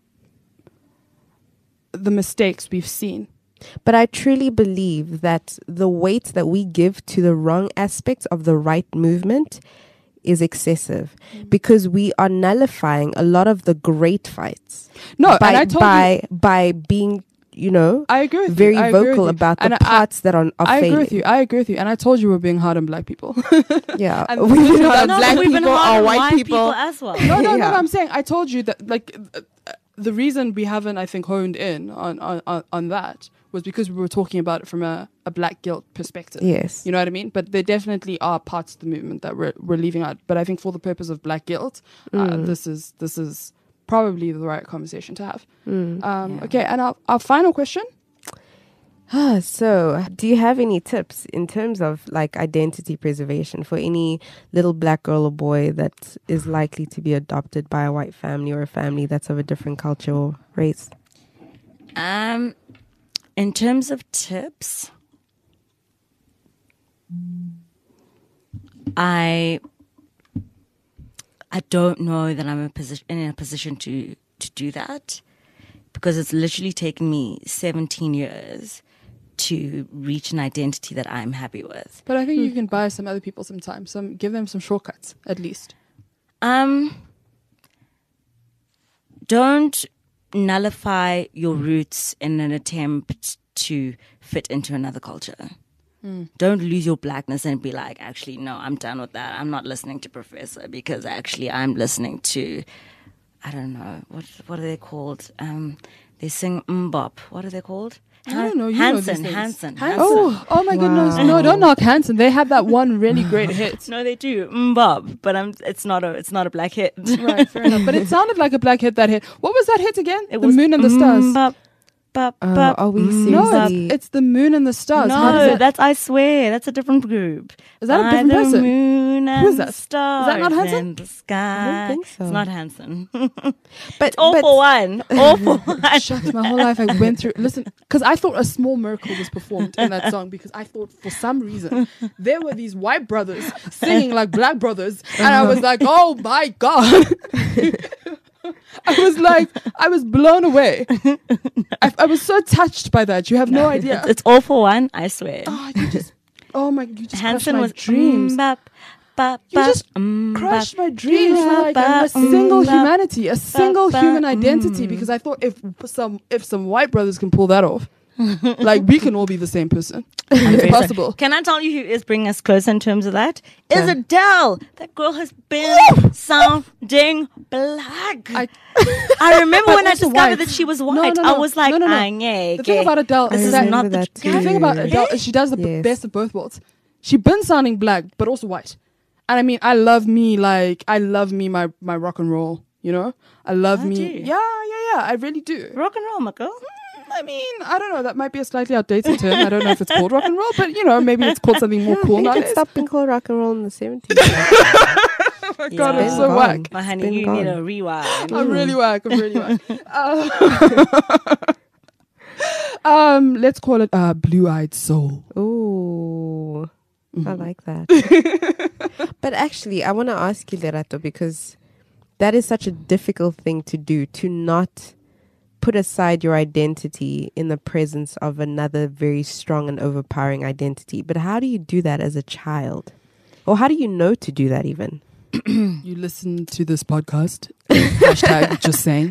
the mistakes we've seen. but I truly believe that the weight that we give to the wrong aspects of the right movement is excessive, because we are nullifying a lot of the great fights. No, by and I told by you, by being, you know, I agree with very you. I agree with vocal you. about the And I- parts that are, are I failing. agree with you. I agree with you. And I told you we're being hard on black people. Yeah, And we've been no, hard on No, black we've been people, hard or on white people. as well. No, no, Yeah. no. I'm saying I told you that like uh, uh, the reason we haven't, I think, honed in on on, on, on that was because we were talking about it from a, a black guilt perspective. Yes. You know what I mean? But there definitely are parts of the movement that we're we're leaving out. But I think for the purpose of black guilt, uh, this is this is probably the right conversation to have. Um, Yeah. Okay, and our, our final question. Ah, so, do you have any tips in terms of like identity preservation for any little black girl or boy that is likely to be adopted by a white family, or a family that's of a different culture or race? Um, in terms of tips, I I don't know that I'm a position in a position to to do that, because it's literally taken me seventeen years to reach an identity that I'm happy with. But I think you can buy some other people some time. Some give them some shortcuts at least. Um, don't nullify your roots in an attempt to fit into another culture. Mm. Don't lose your blackness and be like, actually, no, I'm done with that. I'm not listening to Professor because actually I'm listening to, I don't know, what what are they called? Um, they sing mbop. What are they called? I don't know. You Hanson, know Hanson, Hanson. Hanson. Oh, oh my goodness! No, don't knock Hanson. They had that one really great hit. No, they do mbop, but I'm. It's not a. It's not a black hit. Right, fair enough. But it sounded like a black hit. That hit. What was that hit again? It the was Moon and the Stars. Mbop, bop, Oh, bop, are we mbop. No, seriously? it's, it's the Moon and the Stars. How does No, that- that's I swear that's a different group. Is that a By different the person? Moon and Who is that? Is Stars that not Hanson? in the sky. I don't think so. It's not Hanson. But, All but for one. All for one. Shucks, my whole life I went through. Listen, because I thought A Small Miracle was performed in that song because I thought for some reason there were these white brothers singing like black brothers, and I was like, oh my god. I was like, I was blown away. I, I was so touched by that. You have no, idea. It's, it's all for one. I swear. Oh, you just, oh my, you just Hanson crushed my was dreams. mm, bop, bop, You bop, just mm, crushed bop. my dreams for Mm, like bop, a single mm, bop, humanity, a single bop, human bop, identity. mm. Because I thought if some if some white brothers can pull that off, like we can all be the same person. It's possible. Can I tell you who is bringing us closer in terms of that? Is Okay. Adele. That girl has been sounding black. I, I remember But when I also discovered white. that she was No, white. no, no. I was like, No, no, no. "Ah, yeah, the thing about Adele This is is that not remember the that the too. thing about Adele is she does the Yes. best of both worlds. She been sounding black, but also white. And I mean, I love me like I love me my my rock and roll. You know, I love I me. do. Yeah, yeah, yeah. I really do. rock and roll, my girl. I mean, I don't know. That might be a slightly outdated term. I don't know if it's called rock and roll, but you know, maybe it's called something more yeah, cool I think it nowadays. stopped being called rock and roll in the seventies. Oh my god, Yeah. I'm so Been whack. gone. My honey, been you gone. need a rewind. I'm really whack. I'm really whack. Uh, um, let's call it uh, blue-eyed soul. Ooh, I like that. But actually, I want to ask you, Lerato, because that is such a difficult thing to do, to not put aside your identity in the presence of another very strong and overpowering identity. But how do you do that as a child? Or how do you know to do that even? You listen to this podcast. Hashtag just saying.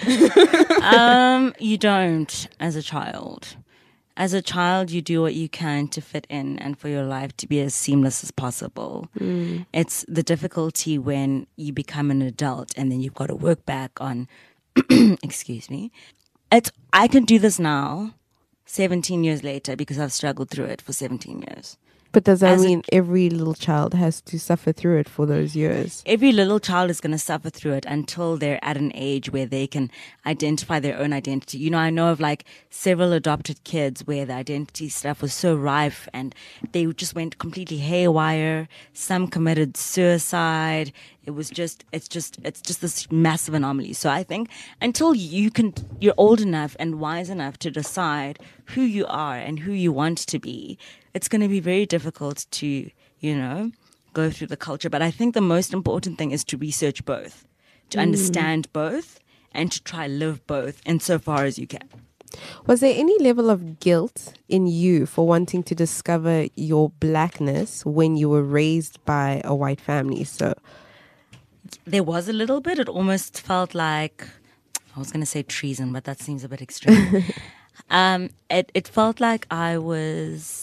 um, you don't as a child. As a child, you do what you can to fit in and for your life to be as seamless as possible. Mm. It's the difficulty when you become an adult and then you've got to work back on, excuse me. It's, I can do this now, seventeen years later, because I've struggled through it for seventeen years. But does that As a- mean every little child has to suffer through it for those years? Every little child is going to suffer through it until they're at an age where they can identify their own identity. You know, I know of like several adopted kids where the identity stuff was so rife and they just went completely haywire. Some committed suicide. It was just, it's just, it's just this massive anomaly. So I think until you can, you're old enough and wise enough to decide who you are and who you want to be, it's going to be very difficult to, you know, go through the culture. But I think the most important thing is to research both, to understand both, and to try live both insofar as you can. Was there any level of guilt in you for wanting to discover your blackness when you were raised by a white family? So, There was a little bit. It almost felt like, I was going to say treason, but that seems a bit extreme. um, it, it felt like I was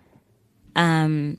um,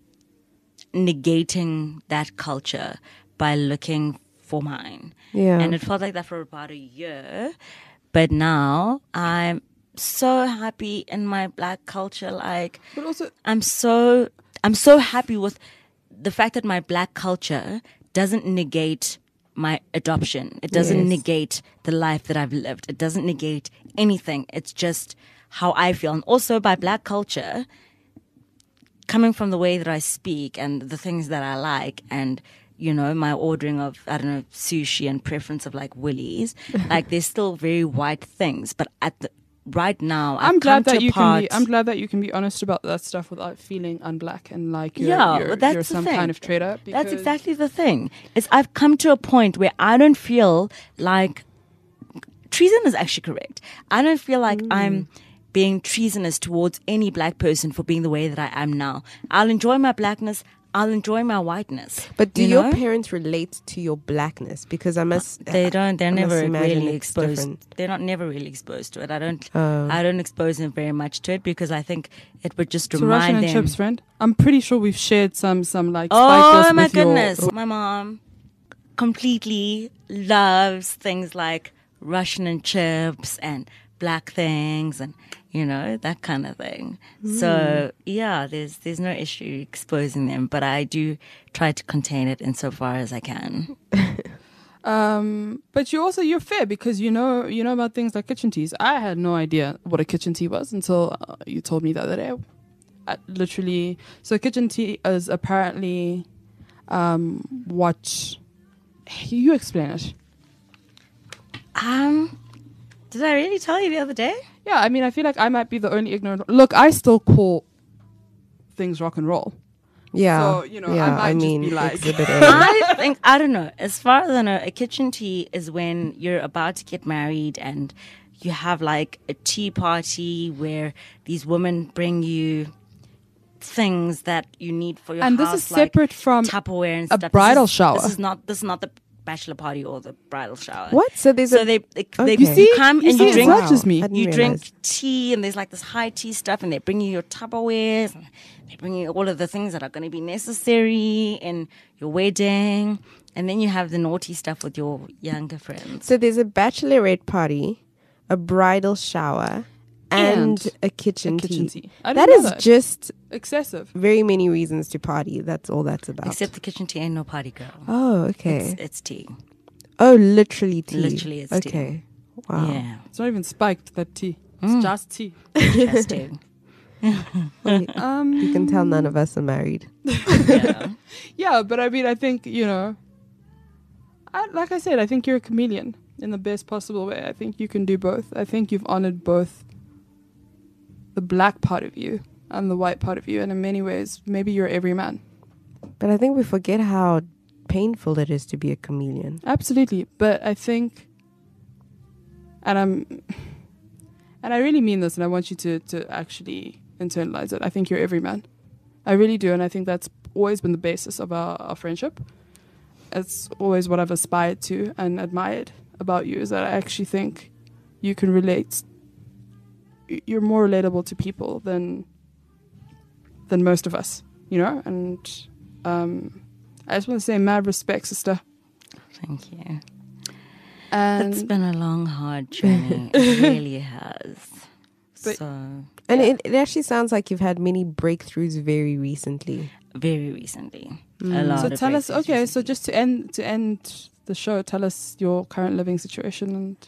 negating that culture by looking for mine. yeah. And it felt like that for about a year. But now I'm so happy in my black culture. Like, But also, I'm so I'm so happy with the fact that my black culture doesn't negate my adoption. It doesn't Yes. negate the life that I've lived. It doesn't negate anything. It's just how I feel. And also by black culture, coming from the way that I speak and the things that I like and, you know, my ordering of, I don't know, sushi and preference of like Woolies, like there's still very white things. But at the right now, I've I'm glad come to that a you can be. part- I'm glad that you can be honest about that stuff without feeling unblack and like you're, Yeah, you're, but that's you're the some thing. kind of traitor. That's because- exactly the thing. Is I've come to a point where I don't feel like treason is actually correct. I don't feel like I'm being treasonous towards any black person for being the way that I am now. I'll enjoy my blackness. I'll enjoy my whiteness. But do you your know? parents relate to your blackness? Because I must. They don't. They're I must never imagine really it's exposed. different. They're not never really exposed to it. I don't. Oh. I don't expose them very much to it because I think it would just So remind Russian and them. chips, friend. I'm pretty sure we've shared some some like. Oh spikeless my with your- goodness! My mom completely loves things like Russian and chips and black things and you know that kind of thing. Mm. So yeah, there's there's no issue exposing them, but I do try to contain it insofar as I can. Um, but you also you're fair because you know you know about things like kitchen teas. I had no idea what a kitchen tea was until uh, you told me the other day. I literally, so kitchen tea is apparently um, what you explain it. Um, did I really tell you the other day? Yeah, I mean, I feel like I might be the only ignorant. Look, I still call things rock and roll. Yeah. So, you know, I yeah, might just mean, be like- Exhibit A. I think I don't know. As far as I know, a kitchen tea is when you're about to get married and you have like a tea party where these women bring you things that you need for your And house. this is like separate from Tupperware and a stuff. bridal this is, shower. This is not. This is not the bachelor party or the bridal shower. What? So there's So a. they they, they Okay. You see? come You and see, you it's drink. not just me. I didn't You realize. drink tea and there's like this high tea stuff and they bring you your Tupperwares and they bring you all of the things that are going to be necessary in your wedding and then you have the naughty stuff with your younger friends. So there's a bachelorette party, a bridal shower, and, And a kitchen, a kitchen tea. tea. I That didn't know is that. just Excessive. very many reasons to party. That's all that's about. Except the kitchen tea ain't no party girl. Oh, okay. It's, it's tea. oh, literally tea. Literally it's tea. okay. Wow. Yeah. It's not even spiked, that tea. It's Mm. just tea. Just tea. Um, You can tell none of us are married. Yeah. yeah, but I mean, I think, you know, I, like I said, I think you're a chameleon in the best possible way. I think you can do both. I think you've honored both the black part of you and the white part of you. And in many ways, maybe you're every man. But I think we forget how painful it is to be a chameleon. Absolutely. But I think, and I'm, and I really mean this, and I want you to, to actually internalize it. I think you're every man. I really do. And I think that's always been the basis of our, our friendship. It's always what I've aspired to and admired about you is that I actually think you can relate. y- You're more relatable to people than than most of us, you know? And um, I just want to say mad respect, sister. Thank you. And It's been a long, hard journey. It really has. But- so And it, it actually sounds like you've had many breakthroughs very recently. very recently, a Mm. lot. so of tell us, breakthroughs okay, so recently. just to end to end the show, tell us your current living situation and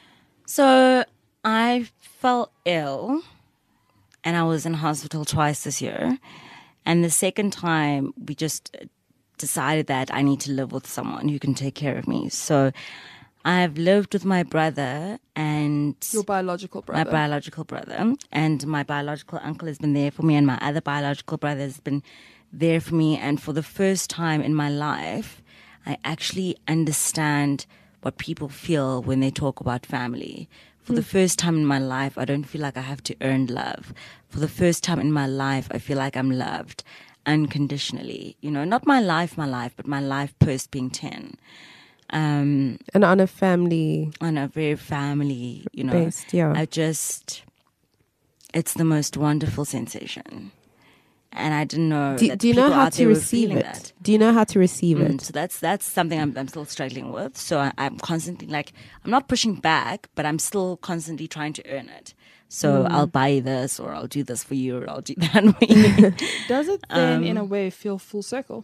So I fell ill, and I was in hospital twice this year. And the second time, we just decided that I need to live with someone who can take care of me. So I've lived with my brother and your biological my brother. biological brother, and my biological uncle has been there for me, and my other biological brother has been there for me. And for the first time in my life, I actually understand what people feel when they talk about family. For the first time in my life, I don't feel like I have to earn love. For the first time in my life, I feel like I'm loved unconditionally. You know, not my life, my life, but my life post being ten. Um, And on a family on a very family, you know, based, yeah. I just, it's the most wonderful sensation. And I didn't know. do, that do you know people how out to there were receive feeling it? that. Do you know how to receive Mm, it? so that's that's something I'm I'm still struggling with. So I, I'm constantly like I'm not pushing back, but I'm still constantly trying to earn it. So Mm. I'll buy this, or I'll do this for you, or I'll do that for you. Does it then, in a Um, way, feel full circle?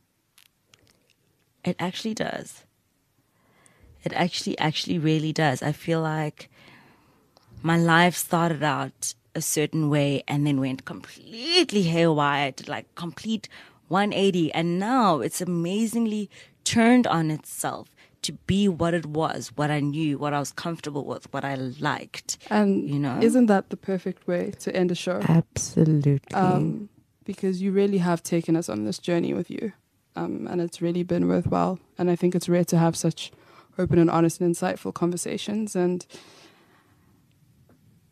It actually does. It actually, actually really does. I feel like my life started out a certain way and then went completely haywire, did like complete one eighty. And now it's amazingly turned on itself to be what it was, what I knew, what I was comfortable with, what I liked. And You know? isn't that the perfect way to end a show? Absolutely. Um, because you really have taken us on this journey with you, um, and it's really been worthwhile. And I think it's rare to have such open and honest and insightful conversations. And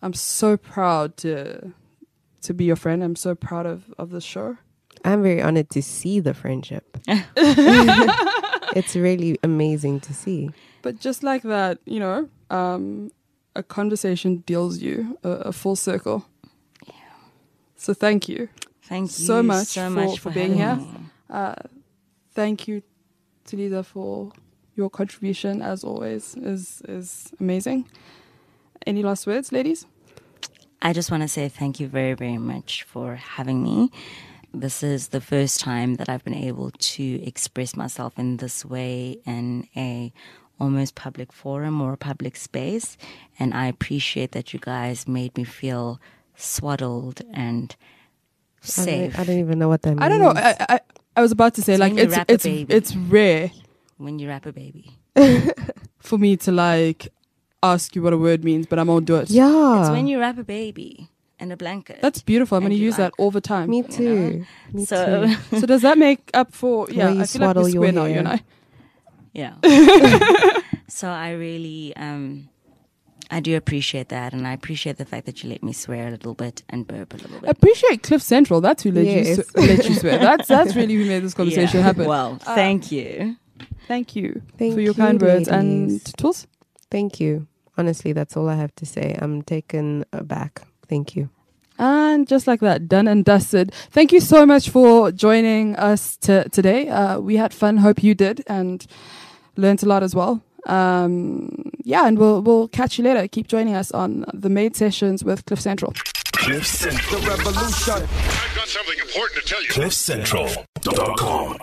I'm so proud to to be your friend. I'm so proud of, of this show. I'm very honored to see the friendship. It's really amazing to see. But just like that, you know, um, a conversation deals you a, a full circle. Yeah. So thank you. Thank you so much, so for, much for, for being here. having me. Uh, thank you, Talida, for your contribution, as always, is is amazing. Any last words, ladies? I just want to say thank you very, very much for having me. This is the first time that I've been able to express myself in this way in a almost public forum or a public space. And I appreciate that you guys made me feel swaddled and safe. I don't, I don't even know what that means. I don't know. I I, I was about to say, It's like, when you it's wrap a it's baby. it's rare When you wrap a baby. for me to like ask you what a word means, but I'm gonna do it. Yeah. It's when you wrap a baby in a blanket. That's beautiful. I'm And gonna you use that like- all the time. Me too. Me so, too. So does that make up for? Yeah, way you I feel like swaddle we're your square now, you hair. and I. yeah. So I really, um, I do appreciate that. And I appreciate the fact that you let me swear a little bit and burp a little bit. Appreciate Cliff Central. That's who let you Yes. s- let you swear. That's that's really who made this conversation Yeah. happen. Well, Uh, thank you. Thank you Thank for your you, kind words and ladies. tools. Thank you. Honestly, that's all I have to say. I'm taken aback. Thank you. And just like that, done and dusted. Thank you so much for joining us t- today. Uh, we had fun. Hope you did and learnt a lot as well. Um, yeah, and we'll we'll catch you later. Keep joining us on the Made Sessions with Cliff Central. Cliff Central. I've got something important to tell you. Cliff Central dot com.